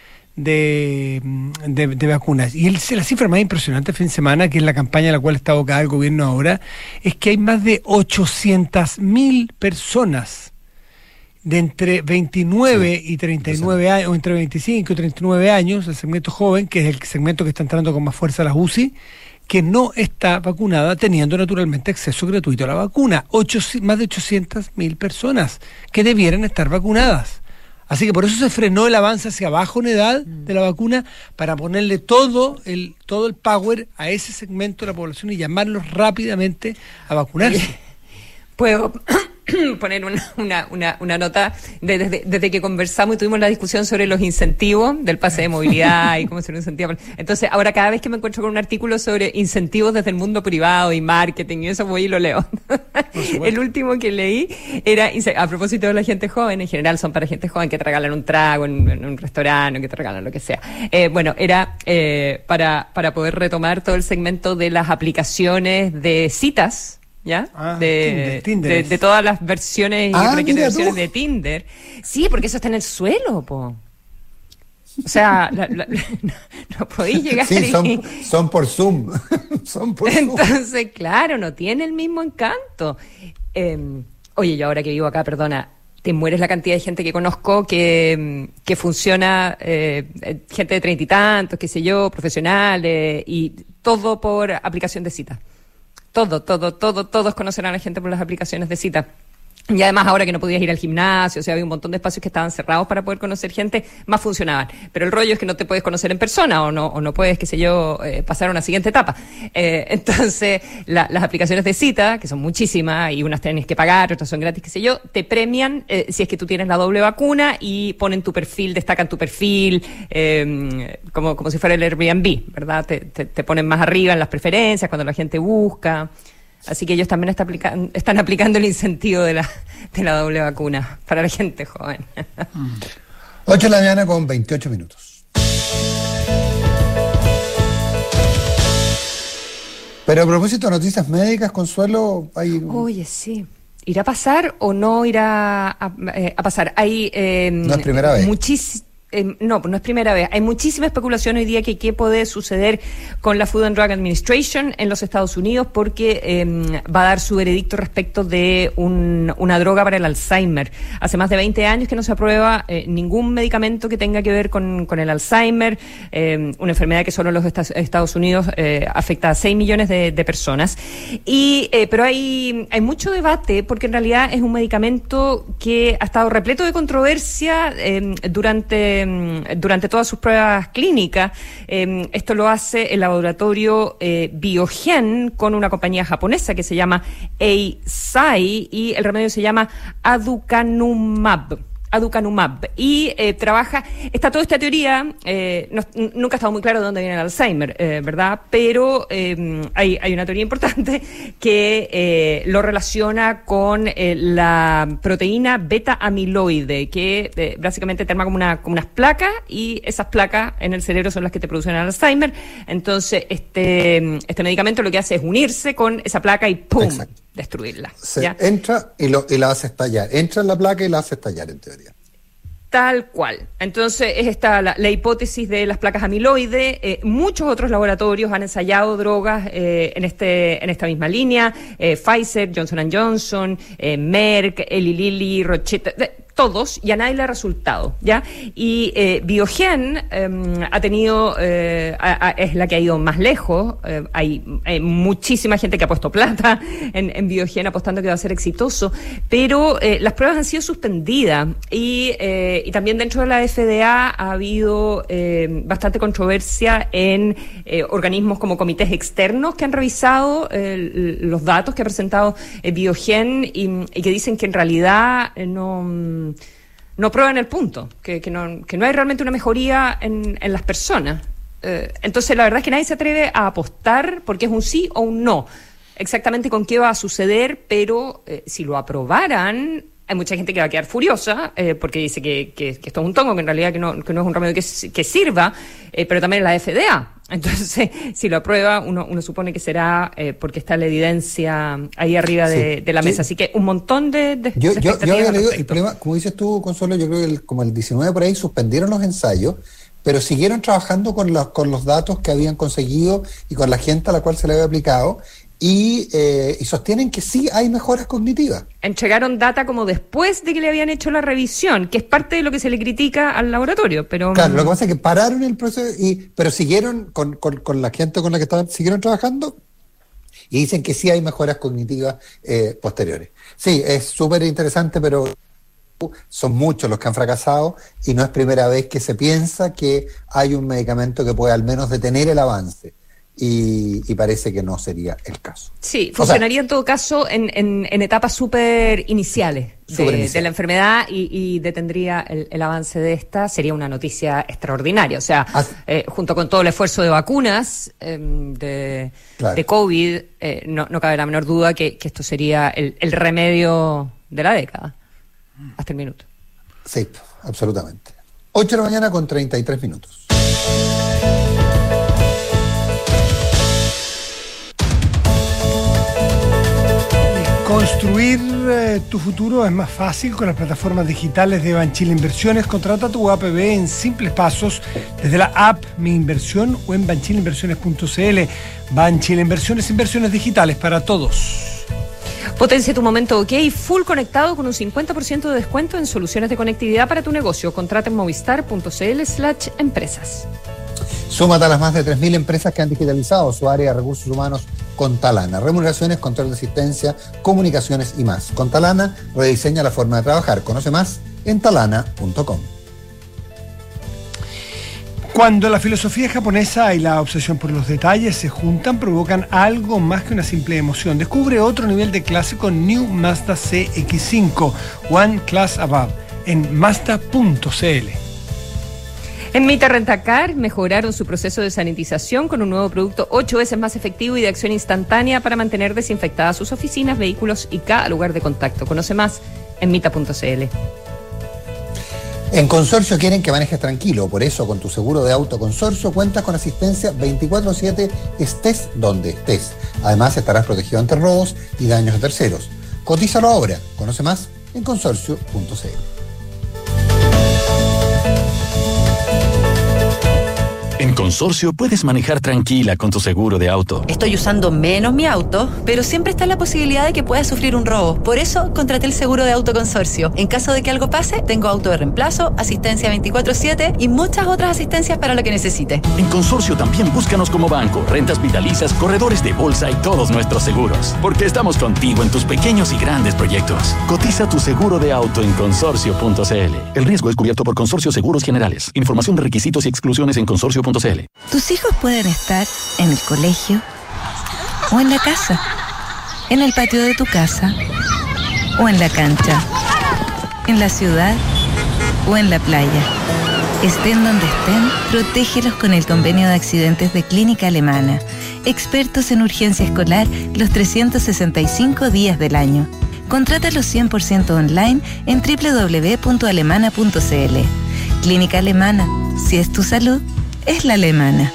de, de, de vacunas. Y el, la cifra más impresionante el fin de semana, que es la campaña a la cual está abocada el gobierno ahora, es que hay más de ochocientas mil personas de entre veintinueve sí, y treinta y nueve años, o entre veinticinco y treinta y nueve años, el segmento joven, que es el segmento que está entrando con más fuerza a las U C I, que no está vacunada, teniendo naturalmente acceso gratuito a la vacuna. Ocho, más de ochocientas mil personas que debieran estar vacunadas. Así que por eso se frenó el avance hacia abajo en edad de la vacuna, para ponerle todo el, todo el power a ese segmento de la población y llamarlos rápidamente a vacunarse. Puedo poner una, una, una, una nota de, desde, desde que conversamos y tuvimos la discusión sobre los incentivos del pase de movilidad y cómo se lo incentiva. Entonces, ahora cada vez que me encuentro con un artículo sobre incentivos desde el mundo privado y marketing y eso, voy y lo leo. El último que leí era, a propósito de la gente joven, en general son para gente joven que te regalan un trago en, en un restaurante o que te regalan lo que sea. Eh, bueno, era eh, para, para poder retomar todo el segmento de las aplicaciones de citas, ¿ya? Ah, de, Tinder, Tinder. De, de todas las versiones ah, y versiones de Tinder. Sí, porque eso está en el suelo, po. O sea, la, la, la, no, no podéis llegar. Sí, son, y... son por Zoom. son por Entonces, Zoom. claro, no tiene el mismo encanto. Eh, oye, yo ahora que vivo acá, perdona, te mueres la cantidad de gente que conozco que, que funciona, eh, gente de treinta y tantos, qué sé yo, profesionales, y todo por aplicación de cita. Todo, todo, todo, todos conocen a la gente por las aplicaciones de cita. Y además ahora que no podías ir al gimnasio, o sea, había un montón de espacios que estaban cerrados para poder conocer gente, más funcionaban. Pero el rollo es que no te puedes conocer en persona o no o no puedes, qué sé yo, eh, pasar a una siguiente etapa. Eh, entonces, la, las aplicaciones de cita, que son muchísimas, y unas tienes que pagar, otras son gratis, qué sé yo, te premian eh, si es que tú tienes la doble vacuna y ponen tu perfil, destacan tu perfil, eh, como, como si fuera el Airbnb, ¿verdad? Te, te, te ponen más arriba en las preferencias cuando la gente busca. Así que ellos también están aplicando, están aplicando el incentivo de la, de la doble vacuna para la gente joven. ocho de la mañana con veintiocho minutos. Pero a propósito de noticias médicas, Consuelo, hay... Oye, sí. ¿Irá a pasar o no irá a, eh, a pasar? Hay... Eh, no es primera vez. Muchísimas... Eh, no, no es primera vez. Hay muchísima especulación hoy día que qué puede suceder con la Food and Drug Administration en los Estados Unidos porque eh, va a dar su veredicto respecto de un, una droga para el Alzheimer. Hace más de veinte años que no se aprueba eh, ningún medicamento que tenga que ver con, con el Alzheimer, eh, una enfermedad que solo en los Estados Unidos eh, afecta a seis millones de, de personas. Y, eh, pero hay, hay mucho debate porque en realidad es un medicamento que ha estado repleto de controversia eh, durante durante todas sus pruebas clínicas. Eh, esto lo hace el laboratorio eh, Biogen con una compañía japonesa que se llama Eisai y el remedio se llama aducanumab. aducanumab y eh, trabaja, está toda esta teoría, eh, no, nunca ha estado muy claro de dónde viene el Alzheimer, eh, ¿verdad? Pero eh, hay, hay una teoría importante que eh, lo relaciona con eh, la proteína beta amiloide, que eh, básicamente te arma como, una, como unas placas y esas placas en el cerebro son las que te producen el Alzheimer. Entonces, este, este medicamento lo que hace es unirse con esa placa y ¡pum! Exacto. Destruirla. Se ¿ya? entra y, lo, y la hace estallar. Entra en la placa y la hace estallar, en teoría. Tal cual. Entonces, es esta la, la hipótesis de las placas amiloide. Eh, muchos otros laboratorios han ensayado drogas eh, en este en esta misma línea. Eh, Pfizer, Johnson and Johnson, eh, Merck, Eli Lilly, Rochette... De, todos, y a nadie le ha resultado, ¿ya? Y eh, Biogen eh, ha tenido, eh, a, a, es la que ha ido más lejos, eh, hay, hay muchísima gente que ha puesto plata en, en Biogen apostando que va a ser exitoso, pero eh, las pruebas han sido suspendidas y, eh, y también dentro de la F D A ha habido eh, bastante controversia en eh, organismos como comités externos que han revisado eh, los datos que ha presentado eh, Biogen y, y que dicen que en realidad eh, no... no prueban el punto, que, que, no, que no hay realmente una mejoría en, en las personas. Eh, entonces, la verdad es que nadie se atreve a apostar porque es un sí o un no. Exactamente con qué va a suceder, pero eh, si lo aprobaran, hay mucha gente que va a quedar furiosa eh, porque dice que, que, que esto es un tongo, que en realidad que no, que no es un remedio que, que sirva, eh, pero también la F D A. Entonces, si lo aprueba, uno, uno supone que será eh, porque está la evidencia ahí arriba de, sí, de la mesa. Sí. Así que un montón de, de yo, yo, yo había leído el problema, como dices tú, Consuelo, yo creo que el, como el diecinueve por ahí suspendieron los ensayos, pero siguieron trabajando con los, con los datos que habían conseguido y con la gente a la cual se le había aplicado. Y, eh, y sostienen que sí hay mejoras cognitivas. Entregaron data como después de que le habían hecho la revisión, que es parte de lo que se le critica al laboratorio, pero... Claro, lo que pasa es que pararon el proceso, y pero siguieron con, con, con la gente con la que estaban, siguieron trabajando y dicen que sí hay mejoras cognitivas eh, posteriores. Sí, es súper interesante, pero son muchos los que han fracasado y no es primera vez que se piensa que hay un medicamento que puede al menos detener el avance. Y, y parece que no sería el caso. Sí, funcionaría o sea, en todo caso en, en, en etapas súper iniciales de, inicial. de la enfermedad y, y detendría el, el avance de esta. Sería una noticia extraordinaria. O sea, ah, eh, junto con todo el esfuerzo de vacunas eh, de, claro. de COVID, eh, no, no cabe la menor duda que, que esto sería el, el remedio de la década. Hasta el minuto. Sí, absolutamente. ocho de la mañana con treinta y tres minutos. Construir eh, tu futuro es más fácil con las plataformas digitales de Banchile Inversiones. Contrata tu A P B en simples pasos desde la app Mi Inversión o en banchile inversiones punto c l. Banchile Inversiones, inversiones digitales para todos. Potencia tu momento OK, full conectado con un cincuenta por ciento de descuento en soluciones de conectividad para tu negocio. Contrata en movistar punto c l slash empresas. Súmate a las más de tres mil empresas que han digitalizado su área de recursos humanos con Talana. Remuneraciones, control de asistencia, comunicaciones y más. Con Talana rediseña la forma de trabajar. Conoce más en talana punto com. Cuando la filosofía japonesa y la obsesión por los detalles se juntan, provocan algo más que una simple emoción. Descubre otro nivel de clase con New Mazda C X cinco, One Class Above, en mazda punto c l. En Mita Rentacar mejoraron su proceso de sanitización con un nuevo producto ocho veces más efectivo y de acción instantánea para mantener desinfectadas sus oficinas, vehículos y cada lugar de contacto. Conoce más en mita punto c l. En Consorcio quieren que manejes tranquilo, por eso con tu seguro de auto Consorcio cuentas con asistencia veinticuatro siete, estés donde estés. Además estarás protegido ante robos y daños de terceros. Cotízalo ahora, conoce más en consorcio punto c l. En Consorcio puedes manejar tranquila con tu seguro de auto. Estoy usando menos mi auto, pero siempre está la posibilidad de que pueda sufrir un robo. Por eso contraté el seguro de auto Consorcio. En caso de que algo pase, tengo auto de reemplazo, asistencia veinticuatro siete y muchas otras asistencias para lo que necesite. En Consorcio también búscanos como banco, rentas vitalicias, corredores de bolsa y todos nuestros seguros. Porque estamos contigo en tus pequeños y grandes proyectos. Cotiza tu seguro de auto en consorcio punto c l. El riesgo es cubierto por Consorcio Seguros Generales. Información de requisitos y exclusiones en consorcio punto c l. Tus hijos pueden estar en el colegio o en la casa, en el patio de tu casa o en la cancha, en la ciudad o en la playa. Estén donde estén, protégelos con el convenio de accidentes de Clínica Alemana. Expertos en urgencia escolar los trescientos sesenta y cinco días del año. Contrátalo cien por ciento online en doble u doble u doble u punto alemana punto c l. Clínica Alemana. Si es tu salud, es la alemana.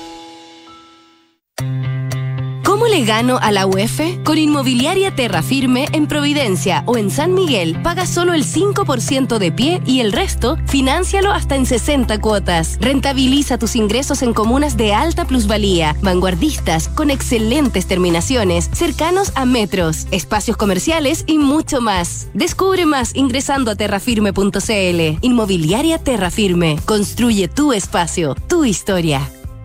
¿Cómo le gano a la U E F? Con Inmobiliaria Terrafirme en Providencia o en San Miguel, paga solo el cinco por ciento de pie y el resto, fináncialo hasta en sesenta cuotas. Rentabiliza tus ingresos en comunas de alta plusvalía, vanguardistas, con excelentes terminaciones, cercanos a metros, espacios comerciales y mucho más. Descubre más ingresando a terrafirme punto c l. Inmobiliaria Terrafirme. Construye tu espacio, tu historia.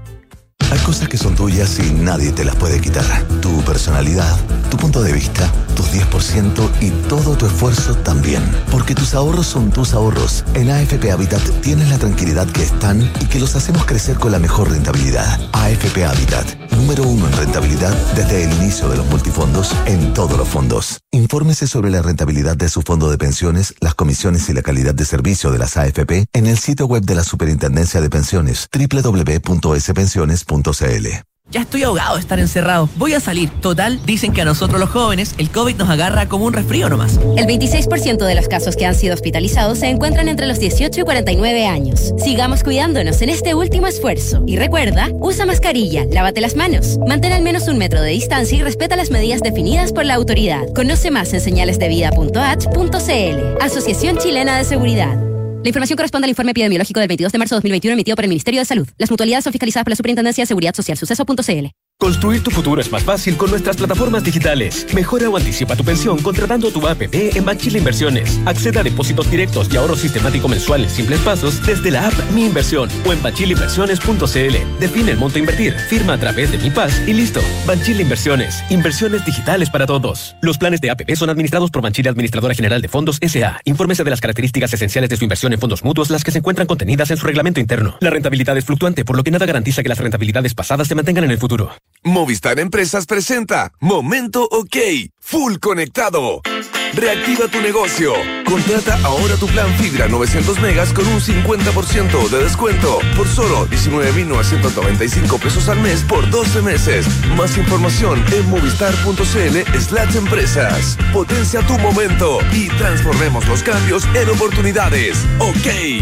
Hay cosas que son tuyas y nadie te las puede quitar. Tu personalidad, tu punto de vista, tus diez por ciento y todo tu esfuerzo también. Porque tus ahorros son tus ahorros. En A F P Habitat tienes la tranquilidad que están y que los hacemos crecer con la mejor rentabilidad. A F P Habitat, número uno en rentabilidad desde el inicio de los multifondos en todos los fondos. Infórmese sobre la rentabilidad de su fondo de pensiones, las comisiones y la calidad de servicio de las A F P en el sitio web de la Superintendencia de Pensiones, doble u doble u doble u punto s pensiones punto c l. Ya estoy ahogado de estar encerrado. Voy a salir. Total, dicen que a nosotros los jóvenes el COVID nos agarra como un resfrío nomás. El veintiséis por ciento de los casos que han sido hospitalizados se encuentran entre los dieciocho y cuarenta y nueve años. Sigamos cuidándonos en este último esfuerzo. Y recuerda, usa mascarilla, lávate las manos, mantén al menos un metro de distancia y respeta las medidas definidas por la autoridad. Conoce más en señalesdevida punto h punto c l. Asociación Chilena de Seguridad. La información corresponde al informe epidemiológico del veintidós de marzo de dos mil veintiuno emitido por el Ministerio de Salud. Las mutualidades son fiscalizadas por la Superintendencia de Seguridad Social. Suceso punto c l. Construir tu futuro es más fácil con nuestras plataformas digitales. Mejora o anticipa tu pensión contratando tu A P P en Banchile Inversiones. Acceda a depósitos directos y ahorro sistemático mensual en simples pasos desde la app Mi Inversión o en banchile inversiones punto c l. Define el monto a invertir, firma a través de Mi Paz y listo. Banchile Inversiones. Inversiones digitales para todos. Los planes de A P P son administrados por Banchile Administradora General de Fondos S A. Infórmese de las características esenciales de su inversión en fondos mutuos, las que se encuentran contenidas en su reglamento interno. La rentabilidad es fluctuante, por lo que nada garantiza que las rentabilidades pasadas se mantengan en el futuro. Movistar Empresas presenta Momento OK, Full Conectado. Reactiva tu negocio. Contrata ahora tu plan fibra novecientos megas con un cincuenta por ciento de descuento por solo diecinueve mil novecientos noventa y cinco pesos al mes por doce meses. Más información en movistar punto c l slash empresas. Potencia tu momento y transformemos los cambios en oportunidades. OK.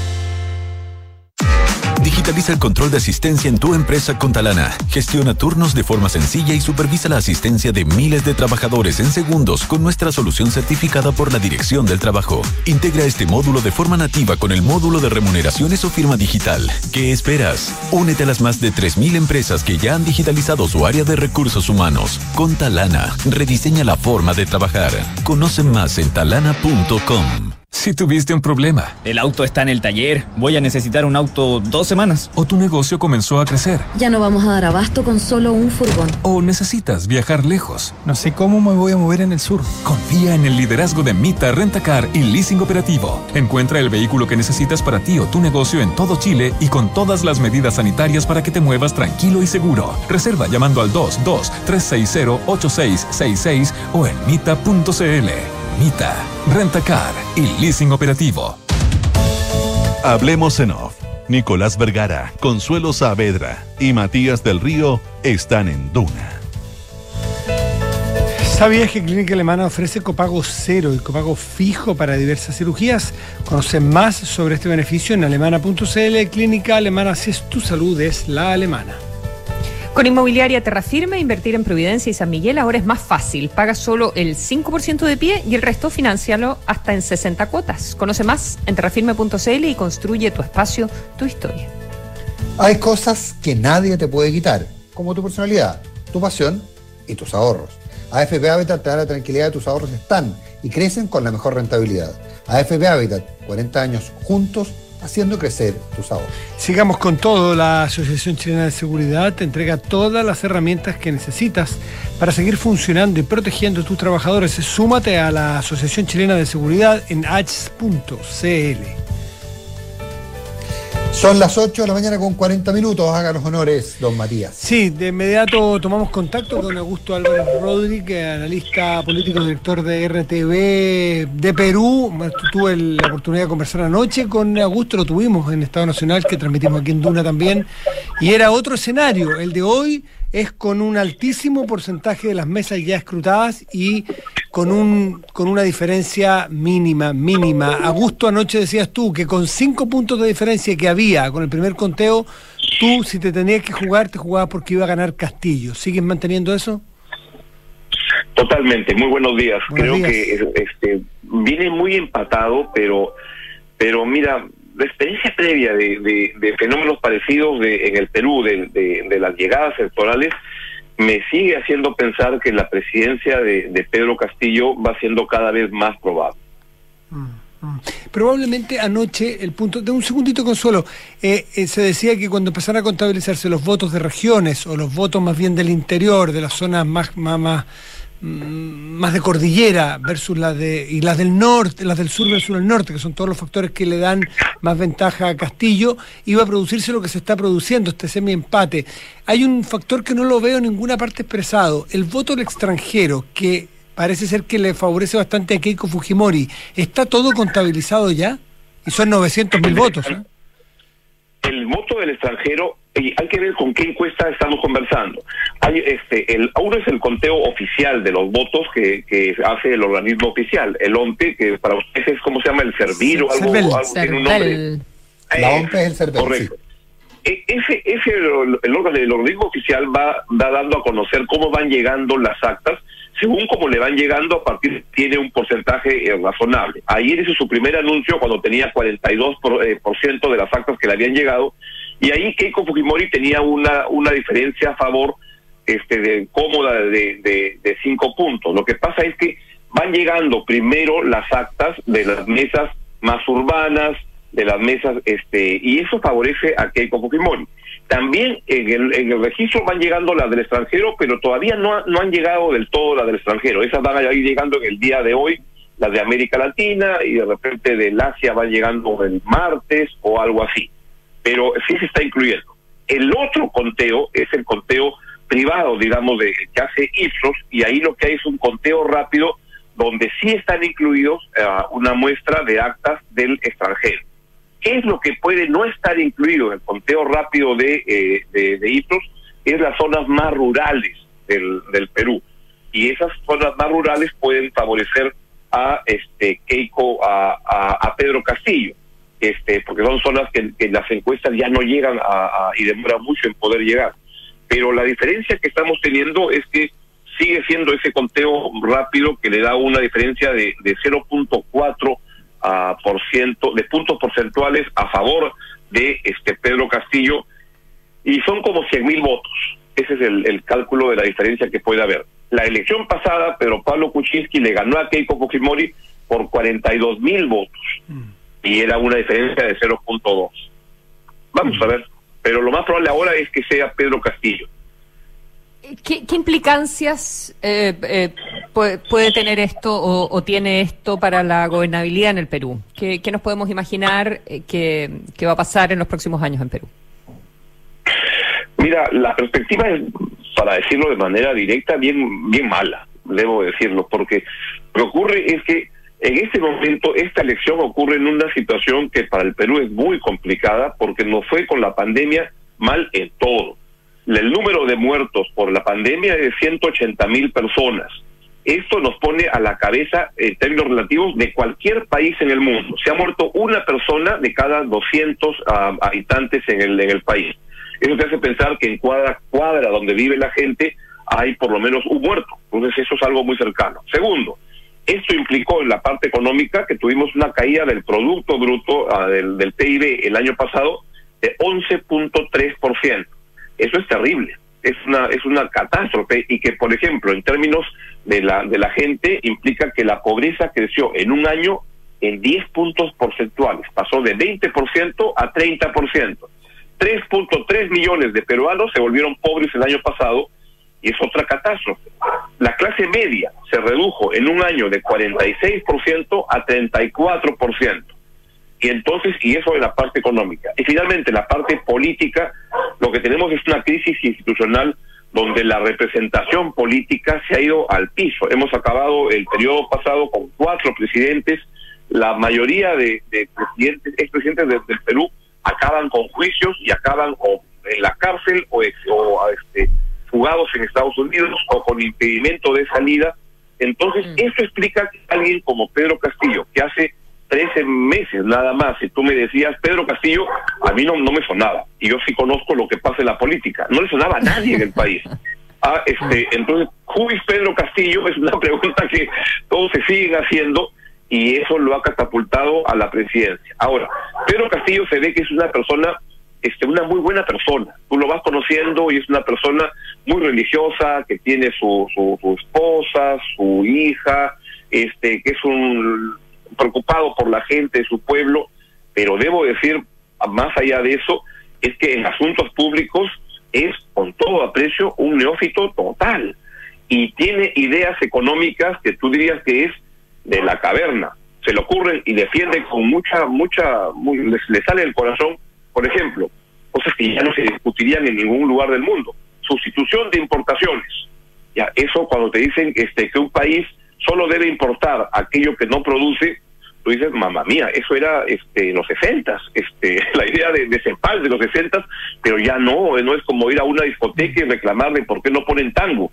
Digitaliza el control de asistencia en tu empresa con Talana. Gestiona turnos de forma sencilla y supervisa la asistencia de miles de trabajadores en segundos con nuestra solución certificada por la Dirección del Trabajo. Integra este módulo de forma nativa con el módulo de remuneraciones o firma digital. ¿Qué esperas? Únete a las más de tres mil empresas que ya han digitalizado su área de recursos humanos. Con Talana, rediseña la forma de trabajar. Conoce más en talana punto com. Si tuviste un problema. El auto está en el taller. Voy a necesitar un auto dos semanas. O tu negocio comenzó a crecer. Ya no vamos a dar abasto con solo un furgón. O necesitas viajar lejos. No sé cómo me voy a mover en el sur. Confía en el liderazgo de Mita Rentacar y Leasing Operativo. Encuentra el vehículo que necesitas para ti o tu negocio en todo Chile y con todas las medidas sanitarias para que te muevas tranquilo y seguro. Reserva llamando al dos dos tres seis cero ocho seis seis seis o en mita punto cl. Mita, Rentacar y Leasing Operativo. Hablemos en off. Nicolás Vergara, Consuelo Saavedra y Matías del Río están en Duna. ¿Sabías que Clínica Alemana ofrece copago cero y copago fijo para diversas cirugías? Conoce más sobre este beneficio en alemana punto cl. Clínica Alemana, si es tu salud, es la alemana. Con Inmobiliaria Terrafirme, invertir en Providencia y San Miguel ahora es más fácil. Paga solo el cinco por ciento de pie y el resto financialo hasta en sesenta cuotas. Conoce más en terrafirme punto cl y construye tu espacio, tu historia. Hay cosas que nadie te puede quitar, como tu personalidad, tu pasión y tus ahorros. A F P Habitat te da la tranquilidad de tus ahorros están y crecen con la mejor rentabilidad. A F P Habitat, cuarenta años juntos, haciendo crecer tus ahorros. Sigamos con todo. La Asociación Chilena de Seguridad te entrega todas las herramientas que necesitas para seguir funcionando y protegiendo a tus trabajadores. Súmate a la Asociación Chilena de Seguridad en a c h punto c l. Son las ocho de la mañana con cuarenta minutos. Haga los honores, don Matías. Sí, de inmediato tomamos contacto con Augusto Álvarez Rodríguez, analista político, director de R T V de Perú. Tuve la oportunidad de conversar anoche con Augusto, lo tuvimos en Estado Nacional, que transmitimos aquí en Duna también, y era otro escenario. El de hoy es con un altísimo porcentaje de las mesas ya escrutadas y con un con una diferencia mínima, mínima. Augusto, anoche decías tú que con cinco puntos de diferencia que había con el primer conteo, tú, si te tenías que jugar, te jugabas porque iba a ganar Castillo. ¿Sigues manteniendo eso? Totalmente. Muy buenos días. Buenos Creo días. que este viene muy empatado, pero pero mira, la experiencia previa de, de, de fenómenos parecidos de, en el Perú, de, de, de las llegadas electorales, me sigue haciendo pensar que la presidencia de, de Pedro Castillo va siendo cada vez más probable. Mm, mm. Probablemente anoche, el punto, de un segundito, Consuelo, eh, eh, se decía que cuando empezaran a contabilizarse los votos de regiones, o los votos más bien del interior, de las zonas más, más, más, más de cordillera versus las de, y las del norte, las del sur versus el norte, que son todos los factores que le dan más ventaja a Castillo, iba a producirse lo que se está produciendo, este semi-empate. Hay un factor que no lo veo en ninguna parte expresado, el voto del extranjero, que parece ser que le favorece bastante a Keiko Fujimori. ¿Está todo contabilizado ya? Y son novecientos mil votos, ¿eh? El voto del extranjero, y hay que ver con qué encuesta estamos conversando. Hay este, el, uno es el conteo oficial de los votos que, que hace el organismo oficial, el O N P E, que para ustedes es, ¿cómo se llama? El CERVIL o algo, algo tiene un nombre. La O N P E es el CERVEL. Correcto. Sí. Ese, ese el, el, órgano, el organismo oficial va, va dando a conocer cómo van llegando las actas, según cómo le van llegando, a partir tiene un porcentaje eh, razonable. Ayer hizo su primer anuncio cuando tenía cuarenta y dos por ciento por, eh, por ciento de las actas que le habían llegado, y ahí Keiko Fujimori tenía una una diferencia a favor este de cómoda de, de, de cinco puntos. Lo que pasa es que van llegando primero las actas de las mesas más urbanas, de las mesas, este y eso favorece a Keiko Fujimori. También en el, en el registro van llegando las del extranjero, pero todavía no, no han llegado del todo las del extranjero. Esas van a ir llegando en el día de hoy, las de América Latina, y de repente del Asia van llegando el martes o algo así. Pero sí se está incluyendo. El otro conteo es el conteo privado, digamos, de que hace Ipsos, y ahí lo que hay es un conteo rápido donde sí están incluidos uh, una muestra de actas del extranjero. ¿Qué es lo que puede no estar incluido en el conteo rápido de, eh, de, de Ipsos? Es las zonas más rurales del, del Perú. Y esas zonas más rurales pueden favorecer a este Keiko, a, a, a Pedro Castillo, este porque son zonas que, que las encuestas ya no llegan a, a, y demora mucho en poder llegar. Pero la diferencia que estamos teniendo es que sigue siendo ese conteo rápido que le da una diferencia de, de cero punto cuatro Uh, por ciento de puntos porcentuales a favor de este Pedro Castillo, y son como cien mil votos. Ese es el, el cálculo de la diferencia que puede haber. La elección pasada, Pedro Pablo Kuczynski le ganó a Keiko Fujimori por cuarenta y dos mil votos. Mm. Y era una diferencia de cero punto dos. Vamos mm. a ver. Pero lo más probable ahora es que sea Pedro Castillo. ¿Qué, qué implicancias eh, eh, puede, puede tener esto o, o tiene esto para la gobernabilidad en el Perú? ¿Qué, qué nos podemos imaginar eh, que, que va a pasar en los próximos años en Perú? Mira, la perspectiva es, para decirlo de manera directa, bien, bien mala, debo decirlo, porque lo que ocurre es que en este momento esta elección ocurre en una situación que para el Perú es muy complicada, porque nos fue con la pandemia mal en todo. El número de muertos por la pandemia es de ciento ochenta mil personas. Esto nos pone a la cabeza en términos relativos de cualquier país en el mundo. Se ha muerto una persona de cada doscientos uh, habitantes en el, en el país. Eso te hace pensar que en cada cuadra donde vive la gente hay por lo menos un muerto. Entonces eso es algo muy cercano. Segundo, esto implicó en la parte económica que tuvimos una caída del Producto Bruto uh, del, del P I B el año pasado de once punto tres por ciento. Eso es terrible, es una es una catástrofe, y que, por ejemplo, en términos de la de la gente, implica que la pobreza creció en un año en diez puntos porcentuales, pasó de veinte por ciento a treinta por ciento. tres punto tres millones de peruanos se volvieron pobres el año pasado, y es otra catástrofe. La clase media se redujo en un año de cuarenta y seis por ciento a treinta y cuatro por ciento. Y entonces, y eso en la parte económica. Y finalmente, la parte política, lo que tenemos es una crisis institucional donde la representación política se ha ido al piso. Hemos acabado el periodo pasado con cuatro presidentes. La mayoría de, de presidentes, expresidentes de, del Perú acaban con juicios y acaban o en la cárcel o, ex, o este, fugados en Estados Unidos o con impedimento de salida. Entonces, mm. eso explica que alguien como Pedro Castillo, que hace trece meses nada más, si tú me decías Pedro Castillo, a mí no, no me sonaba, y yo sí conozco lo que pasa en la política, no le sonaba a nadie en el país. Ah, este, entonces, ¿who is Pedro Castillo? Es una pregunta que todos se siguen haciendo, y eso lo ha catapultado a la presidencia. Ahora, Pedro Castillo se ve que es una persona, este, una muy buena persona, tú lo vas conociendo y es una persona muy religiosa, que tiene su, su, su esposa, su hija, este, que es un preocupado por la gente de su pueblo, pero debo decir, más allá de eso, es que en asuntos públicos es, con todo aprecio, un neófito total, y tiene ideas económicas que tú dirías que es de la caverna, se le ocurren y defiende con mucha, mucha, muy, le, le sale del corazón, por ejemplo, cosas que ya no se discutirían en ningún lugar del mundo, sustitución de importaciones. Ya, eso cuando te dicen este que un país solo debe importar aquello que no produce, tú dices, mamá mía, eso era este en los sesentas, este, la idea de, de Cepal de los sesentas, pero ya no, no es como ir a una discoteca y reclamarle por qué no ponen tango.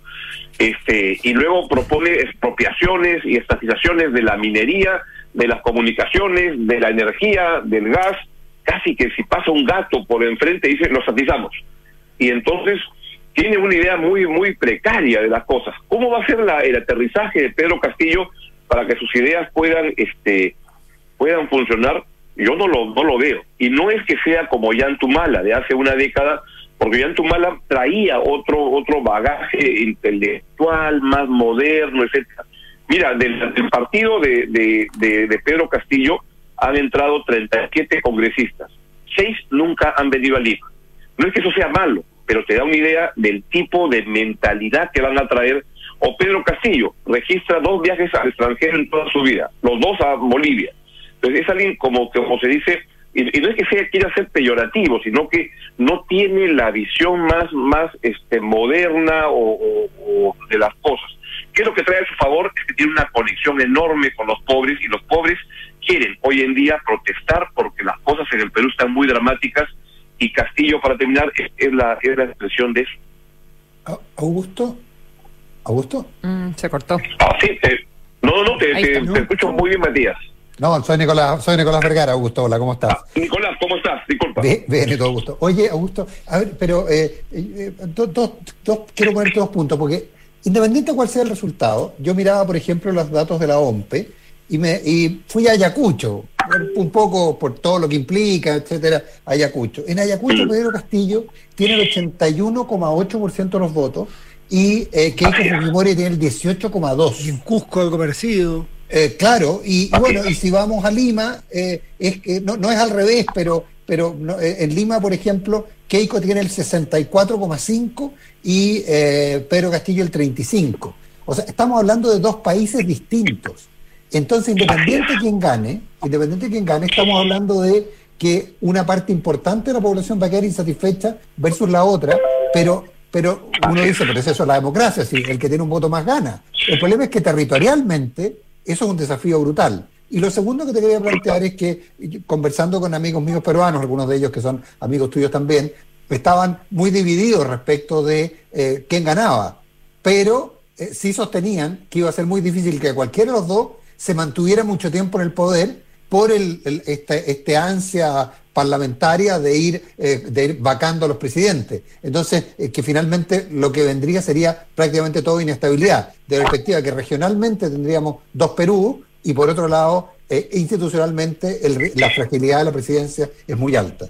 Este, y luego propone expropiaciones y estatizaciones de la minería, de las comunicaciones, de la energía, del gas, casi que si pasa un gato por enfrente dice, lo estatizamos. Y entonces tiene una idea muy muy precaria de las cosas. ¿Cómo va a ser la, el aterrizaje de Pedro Castillo para que sus ideas puedan este puedan funcionar? Yo no lo no lo veo. Y no es que sea como Ollantumala de hace una década, porque Ollantumala traía otro otro bagaje intelectual, más moderno, etcétera. Mira, del, del partido de, de, de, de Pedro Castillo han entrado treinta y siete congresistas. Seis nunca han venido a Lima. No es que eso sea malo, pero te da una idea del tipo de mentalidad que van a traer. O Pedro Castillo registra dos viajes al extranjero en toda su vida, los dos a Bolivia. Entonces es alguien como que como se dice, y, y no es que sea quiera ser peyorativo, sino que no tiene la visión más más este moderna o, o, o de las cosas. ¿Qué es lo que trae a su favor? Es que tiene una conexión enorme con los pobres, y los pobres quieren hoy en día protestar porque las cosas en el Perú están muy dramáticas. Y Castillo, para terminar, es, es la es la expresión de eso. ¿Augusto? ¿Augusto? Mm, se cortó. Ah, sí, te, no, no, te, te, te escucho muy bien, Matías. No, soy Nicolás, soy Nicolás Vergara, Augusto, hola, ¿cómo estás? Ah, Nicolás, ¿cómo estás? Disculpa. Bien, bien, todo Augusto. Oye, Augusto, a ver, pero eh, eh, dos, dos, dos, quiero poner dos puntos, porque independiente de cuál sea el resultado, yo miraba, por ejemplo, los datos de la O M P E, y me y fui a Ayacucho, un poco por todo lo que implica, etcétera, Ayacucho. En Ayacucho, mm. Pedro Castillo tiene el ochenta y uno coma ocho por ciento de los votos, y eh, Keiko Fujimori tiene el dieciocho coma dos por ciento. Y en Cusco algo parecido. Eh, claro, y, y bueno, y si vamos a Lima, eh, es que no, no es al revés, pero, pero no, eh, en Lima, por ejemplo, Keiko tiene el sesenta y cuatro coma cinco y eh, Pedro Castillo el treinta y cinco. O sea, estamos hablando de dos países distintos. Entonces, independiente de quién gane, independiente de quién gane, estamos hablando de que una parte importante de la población va a quedar insatisfecha versus la otra, pero pero uno dice, pero es eso la democracia, si el que tiene un voto más gana. El problema es que territorialmente eso es un desafío brutal. Y lo segundo que te quería plantear es que, conversando con amigos míos peruanos, algunos de ellos que son amigos tuyos también, estaban muy divididos respecto de eh, quién ganaba, pero eh, sí sostenían que iba a ser muy difícil que cualquiera de los dos se mantuviera mucho tiempo en el poder por el, el, este, este ansia parlamentaria de ir, eh, de ir vacando a los presidentes. Entonces, eh, que finalmente lo que vendría sería prácticamente toda inestabilidad, de perspectiva que regionalmente tendríamos dos Perú y por otro lado, eh, institucionalmente el, la fragilidad de la presidencia es muy alta.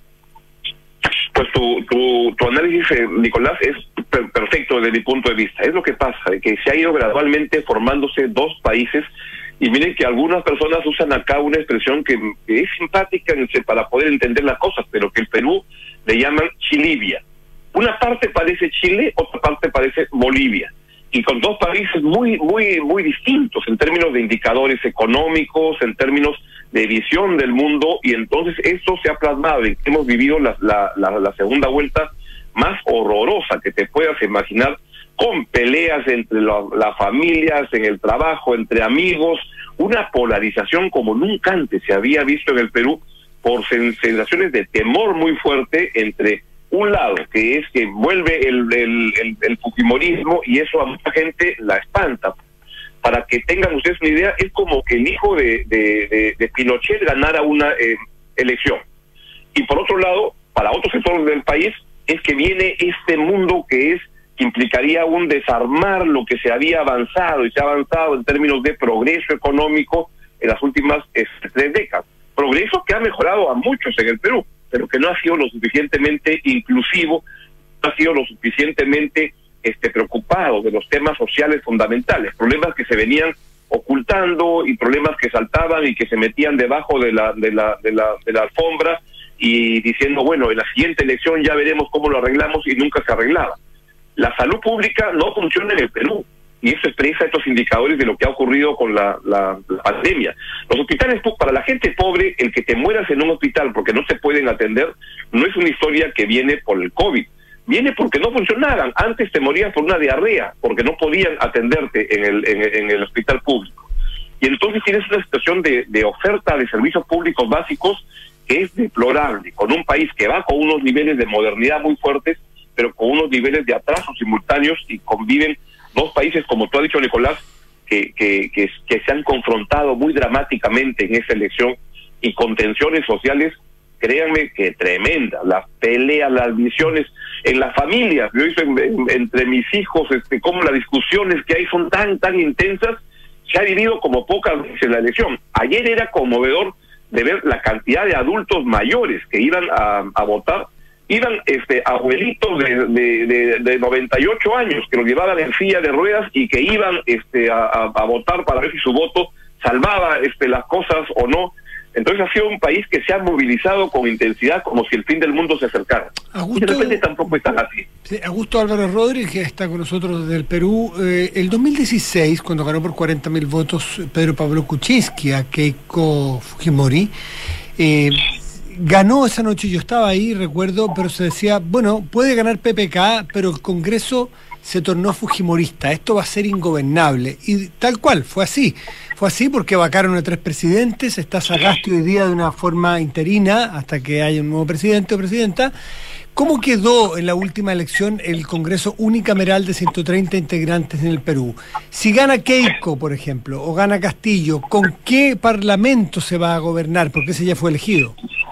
Pues tu, tu, tu análisis, eh, Nicolás, es per perfecto desde mi punto de vista. Es lo que pasa, que se ha ido gradualmente formándose dos países. Y miren que algunas personas usan acá una expresión que, que es simpática para poder entender las cosas, pero que el Perú le llaman Chilibia. Una parte parece Chile, otra parte parece Bolivia. Y con dos países muy, muy, muy distintos en términos de indicadores económicos, en términos de visión del mundo, y entonces esto se ha plasmado en que hemos vivido la, la, la, la segunda vuelta más horrorosa que te puedas imaginar, con peleas entre lo, las familias, en el trabajo, entre amigos, una polarización como nunca antes se había visto en el Perú, por sensaciones de temor muy fuerte entre un lado, que es que vuelve el, el, el, el fujimorismo, y eso a mucha gente la espanta. Para que tengan ustedes una idea, es como que el hijo de, de, de, de Pinochet ganara una eh, elección. Y por otro lado, para otros sectores del país, es que viene este mundo que es que implicaría un desarmar lo que se había avanzado y se ha avanzado en términos de progreso económico en las últimas este, tres décadas. Progreso que ha mejorado a muchos en el Perú, pero que no ha sido lo suficientemente inclusivo, no ha sido lo suficientemente este, preocupado de los temas sociales fundamentales, problemas que se venían ocultando y problemas que saltaban y que se metían debajo de la, de la, de la, de la alfombra y diciendo, bueno, en la siguiente elección ya veremos cómo lo arreglamos, y nunca se arreglaba. La salud pública no funciona en el Perú, y eso expresa estos indicadores de lo que ha ocurrido con la, la, la pandemia. Los hospitales, para la gente pobre, el que te mueras en un hospital porque no se pueden atender, no es una historia que viene por el COVID, viene porque no funcionaban. Antes te morías por una diarrea, porque no podían atenderte en el, en, en el hospital público. Y entonces tienes una situación de, de oferta de servicios públicos básicos que es deplorable, con un país que va con unos niveles de modernidad muy fuertes, pero con unos niveles de atraso simultáneos, y conviven dos países, como tú has dicho, Nicolás, que, que, que, que se han confrontado muy dramáticamente en esa elección, y con tensiones sociales, créanme que tremendas, las peleas, las visiones en las familias. Yo he visto en, en, entre mis hijos este, cómo las discusiones que hay son tan, tan intensas. Se ha vivido como pocas veces en la elección. Ayer era conmovedor de ver la cantidad de adultos mayores que iban a, a votar. Iban este, abuelitos de, de, de, de noventa y ocho años que los llevaban en silla de ruedas y que iban este, a, a, a votar para ver si su voto salvaba este, las cosas o no. Entonces ha sido un país que se ha movilizado con intensidad como si el fin del mundo se acercara. Augusto, y de repente tampoco está así. Sí, Augusto Álvaro Rodríguez, que está con nosotros desde el Perú. Eh, el dos mil dieciséis, cuando ganó por cuarenta mil votos Pedro Pablo Kuczynski a Keiko Fujimori, eh, ganó esa noche, yo estaba ahí, recuerdo, pero se decía, bueno, puede ganar P P K, pero el Congreso se tornó fujimorista, esto va a ser ingobernable. Y tal cual, fue así. Fue así porque vacaron a tres presidentes, está Sagasti hoy día de una forma interina hasta que haya un nuevo presidente o presidenta. ¿Cómo quedó en la última elección el Congreso unicameral de ciento treinta integrantes en el Perú? Si gana Keiko, por ejemplo, o gana Castillo, ¿con qué parlamento se va a gobernar? Porque ese ya fue elegido.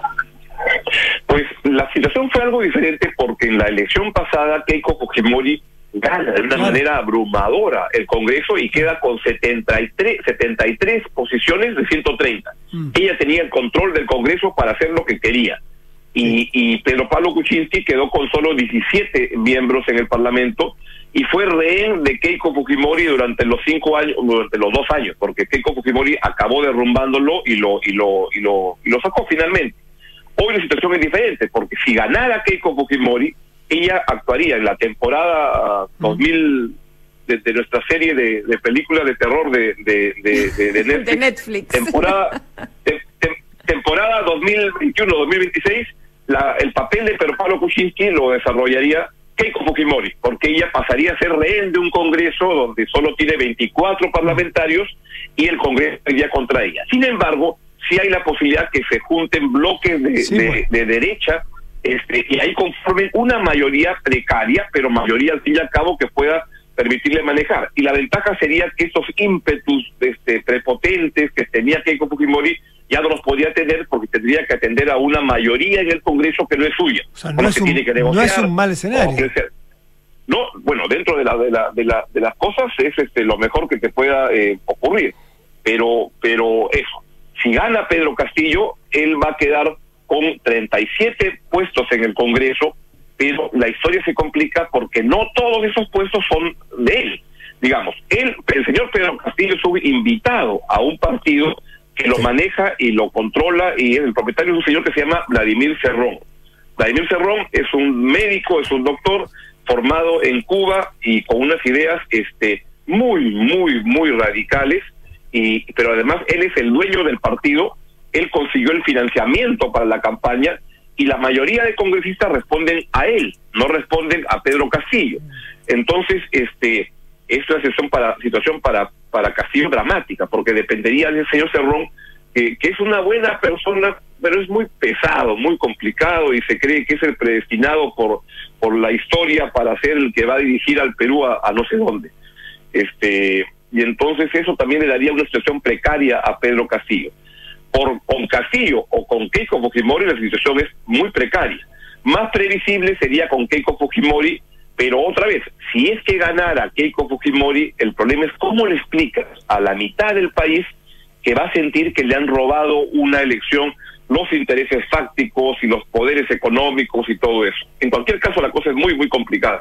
Pues la situación fue algo diferente, porque en la elección pasada Keiko Fujimori gana de una manera abrumadora el Congreso y queda con setenta y tres, setenta y tres posiciones de ciento treinta. Mm. Ella tenía el control del Congreso para hacer lo que quería. Y, y Pedro Pablo Kuczynski quedó con solo diecisiete miembros en el Parlamento, y fue rehén de Keiko Fujimori durante los cinco años, durante los dos años, porque Keiko Fujimori acabó derrumbándolo y lo y lo y lo y lo sacó finalmente. Hoy la situación es diferente, porque si ganara Keiko Fujimori, ella actuaría en la temporada dos mil de, de nuestra serie de, de películas de terror de de, de, de, de Netflix, de Netflix. temporada te, te, temporada dos mil veintiuno dos mil veintiséis, la, el papel de Pedro Pablo Kuczynski lo desarrollaría Keiko Fujimori, porque ella pasaría a ser rehén de un Congreso donde solo tiene veinticuatro parlamentarios y el Congreso iría contra ella. Sin embargo, sí hay la posibilidad que se junten bloques de, sí, de, bueno. de derecha este, y ahí conformen una mayoría precaria, pero mayoría al fin y al cabo que pueda permitirle manejar. Y la ventaja sería que esos ímpetus este, prepotentes que tenía Keiko Fujimori ya no los podía tener, porque tendría que atender a una mayoría en el Congreso que no es suya. O sea, no, es un, tiene que negociar, no es un mal escenario. No, bueno, dentro de la de la de la de las cosas es este lo mejor que te pueda eh, ocurrir. Pero pero eso, si gana Pedro Castillo, él va a quedar con treinta y siete puestos en el Congreso, pero la historia se complica porque no todos esos puestos son de él. Digamos, él, el señor Pedro Castillo es un invitado a un partido que lo maneja y lo controla, y el propietario es un señor que se llama Vladimir Cerrón. Vladimir Cerrón es un médico, es un doctor formado en Cuba y con unas ideas este muy, muy, muy radicales, y pero además él es el dueño del partido, él consiguió el financiamiento para la campaña, y la mayoría de congresistas responden a él, no responden a Pedro Castillo. Entonces, este es una situación para, situación para para Castillo dramática, porque dependería del señor Cerrón, eh, que es una buena persona, pero es muy pesado, muy complicado, y se cree que es el predestinado por por la historia para ser el que va a dirigir al Perú a, a no sé dónde. Este y entonces eso también le daría una situación precaria a Pedro Castillo. Por con Castillo o con Keiko Fujimori la situación es muy precaria. Más previsible sería con Keiko Fujimori. Pero otra vez, si es que ganara Keiko Fujimori, el problema es cómo le explicas a la mitad del país que va a sentir que le han robado una elección, los intereses fácticos y los poderes económicos y todo eso. En cualquier caso, la cosa es muy, muy complicada.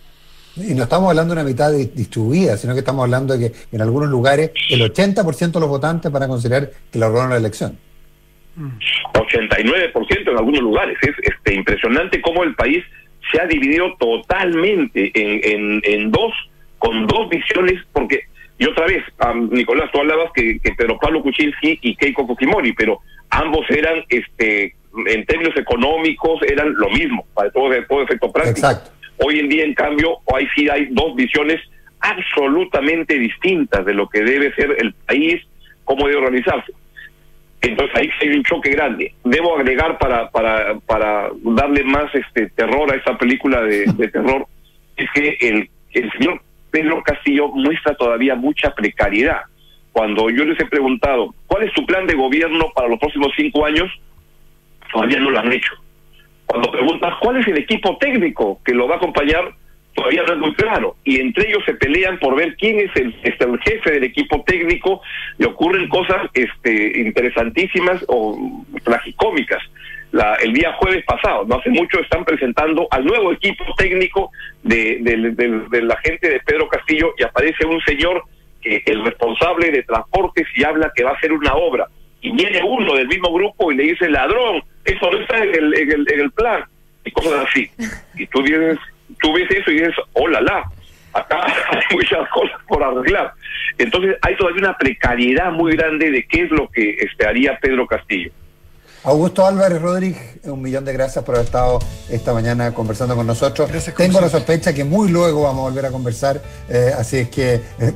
Y no estamos hablando de una mitad distribuida, sino que estamos hablando de que en algunos lugares el ochenta por ciento de los votantes van a considerar que le robaron la elección. ochenta y nueve por ciento en algunos lugares. Es este, impresionante cómo el país se ha dividido totalmente en, en, en dos, con dos visiones, porque, y otra vez, um, Nicolás, tú hablabas que, que Pedro Pablo Kuczynski y Keiko Fujimori, pero ambos eran, este en términos económicos, eran lo mismo, para todo, todo efecto práctico. Exacto. Hoy en día, en cambio, hoy sí hay dos visiones absolutamente distintas de lo que debe ser el país, cómo debe organizarse. Entonces ahí hay un choque grande. Debo agregar para para para darle más este terror a esta película de, de terror, es que el, el señor Pedro Castillo muestra todavía mucha precariedad. Cuando yo les he preguntado ¿cuál es su plan de gobierno para los próximos cinco años? Todavía no lo han hecho. Cuando preguntas ¿cuál es el equipo técnico que lo va a acompañar? Todavía no es muy claro, y entre ellos se pelean por ver quién es el, este, el jefe del equipo técnico, y ocurren cosas este, interesantísimas o tragicómicas. La, el día jueves pasado, no hace mucho, están presentando al nuevo equipo técnico de, de, de, de la gente de Pedro Castillo, y aparece un señor, que el responsable de transportes, y habla que va a hacer una obra, y viene uno del mismo grupo y le dice ladrón, eso no está en el, en el, en el plan, y cosas así. Y tú dices... Tú ves eso y dices, oh la la, acá hay muchas cosas por arreglar. Entonces hay todavía una precariedad muy grande de qué es lo que este, haría Pedro Castillo. Augusto Álvarez Rodríguez, un millón de gracias por haber estado esta mañana conversando con nosotros. Gracias, Tengo la sospecha que muy luego vamos a volver a conversar, eh, así es que eh,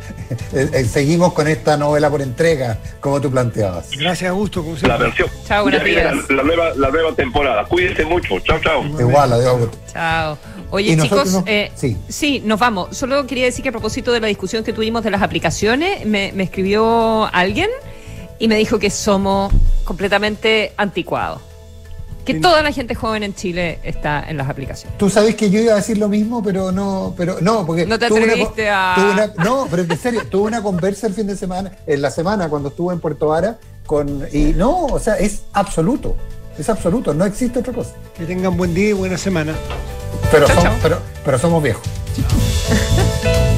eh, seguimos con esta novela por entrega, como tú planteabas. Gracias, Augusto. La versión. Chao, buenos días. La, la, nueva, la nueva temporada. Cuídense mucho. Chao, chao. Igual, adiós, Augusto. Chao. Oye, chicos, no? eh, sí. sí, nos vamos. Solo quería decir que a propósito de la discusión que tuvimos de las aplicaciones, me, me escribió alguien y me dijo que somos completamente anticuados. Que toda la gente joven en Chile está en las aplicaciones. Tú sabes que yo iba a decir lo mismo, pero no, pero no, porque no te tuve atreviste una, a... tuve una, no, pero en serio, tuve una conversa el fin de semana, en la semana cuando estuve en Puerto Vara, con, y no, o sea, es absoluto, es absoluto, no existe otra cosa. Que tengan buen día y buena semana. Pero, chau, son, chau. pero, pero somos viejos. Chao.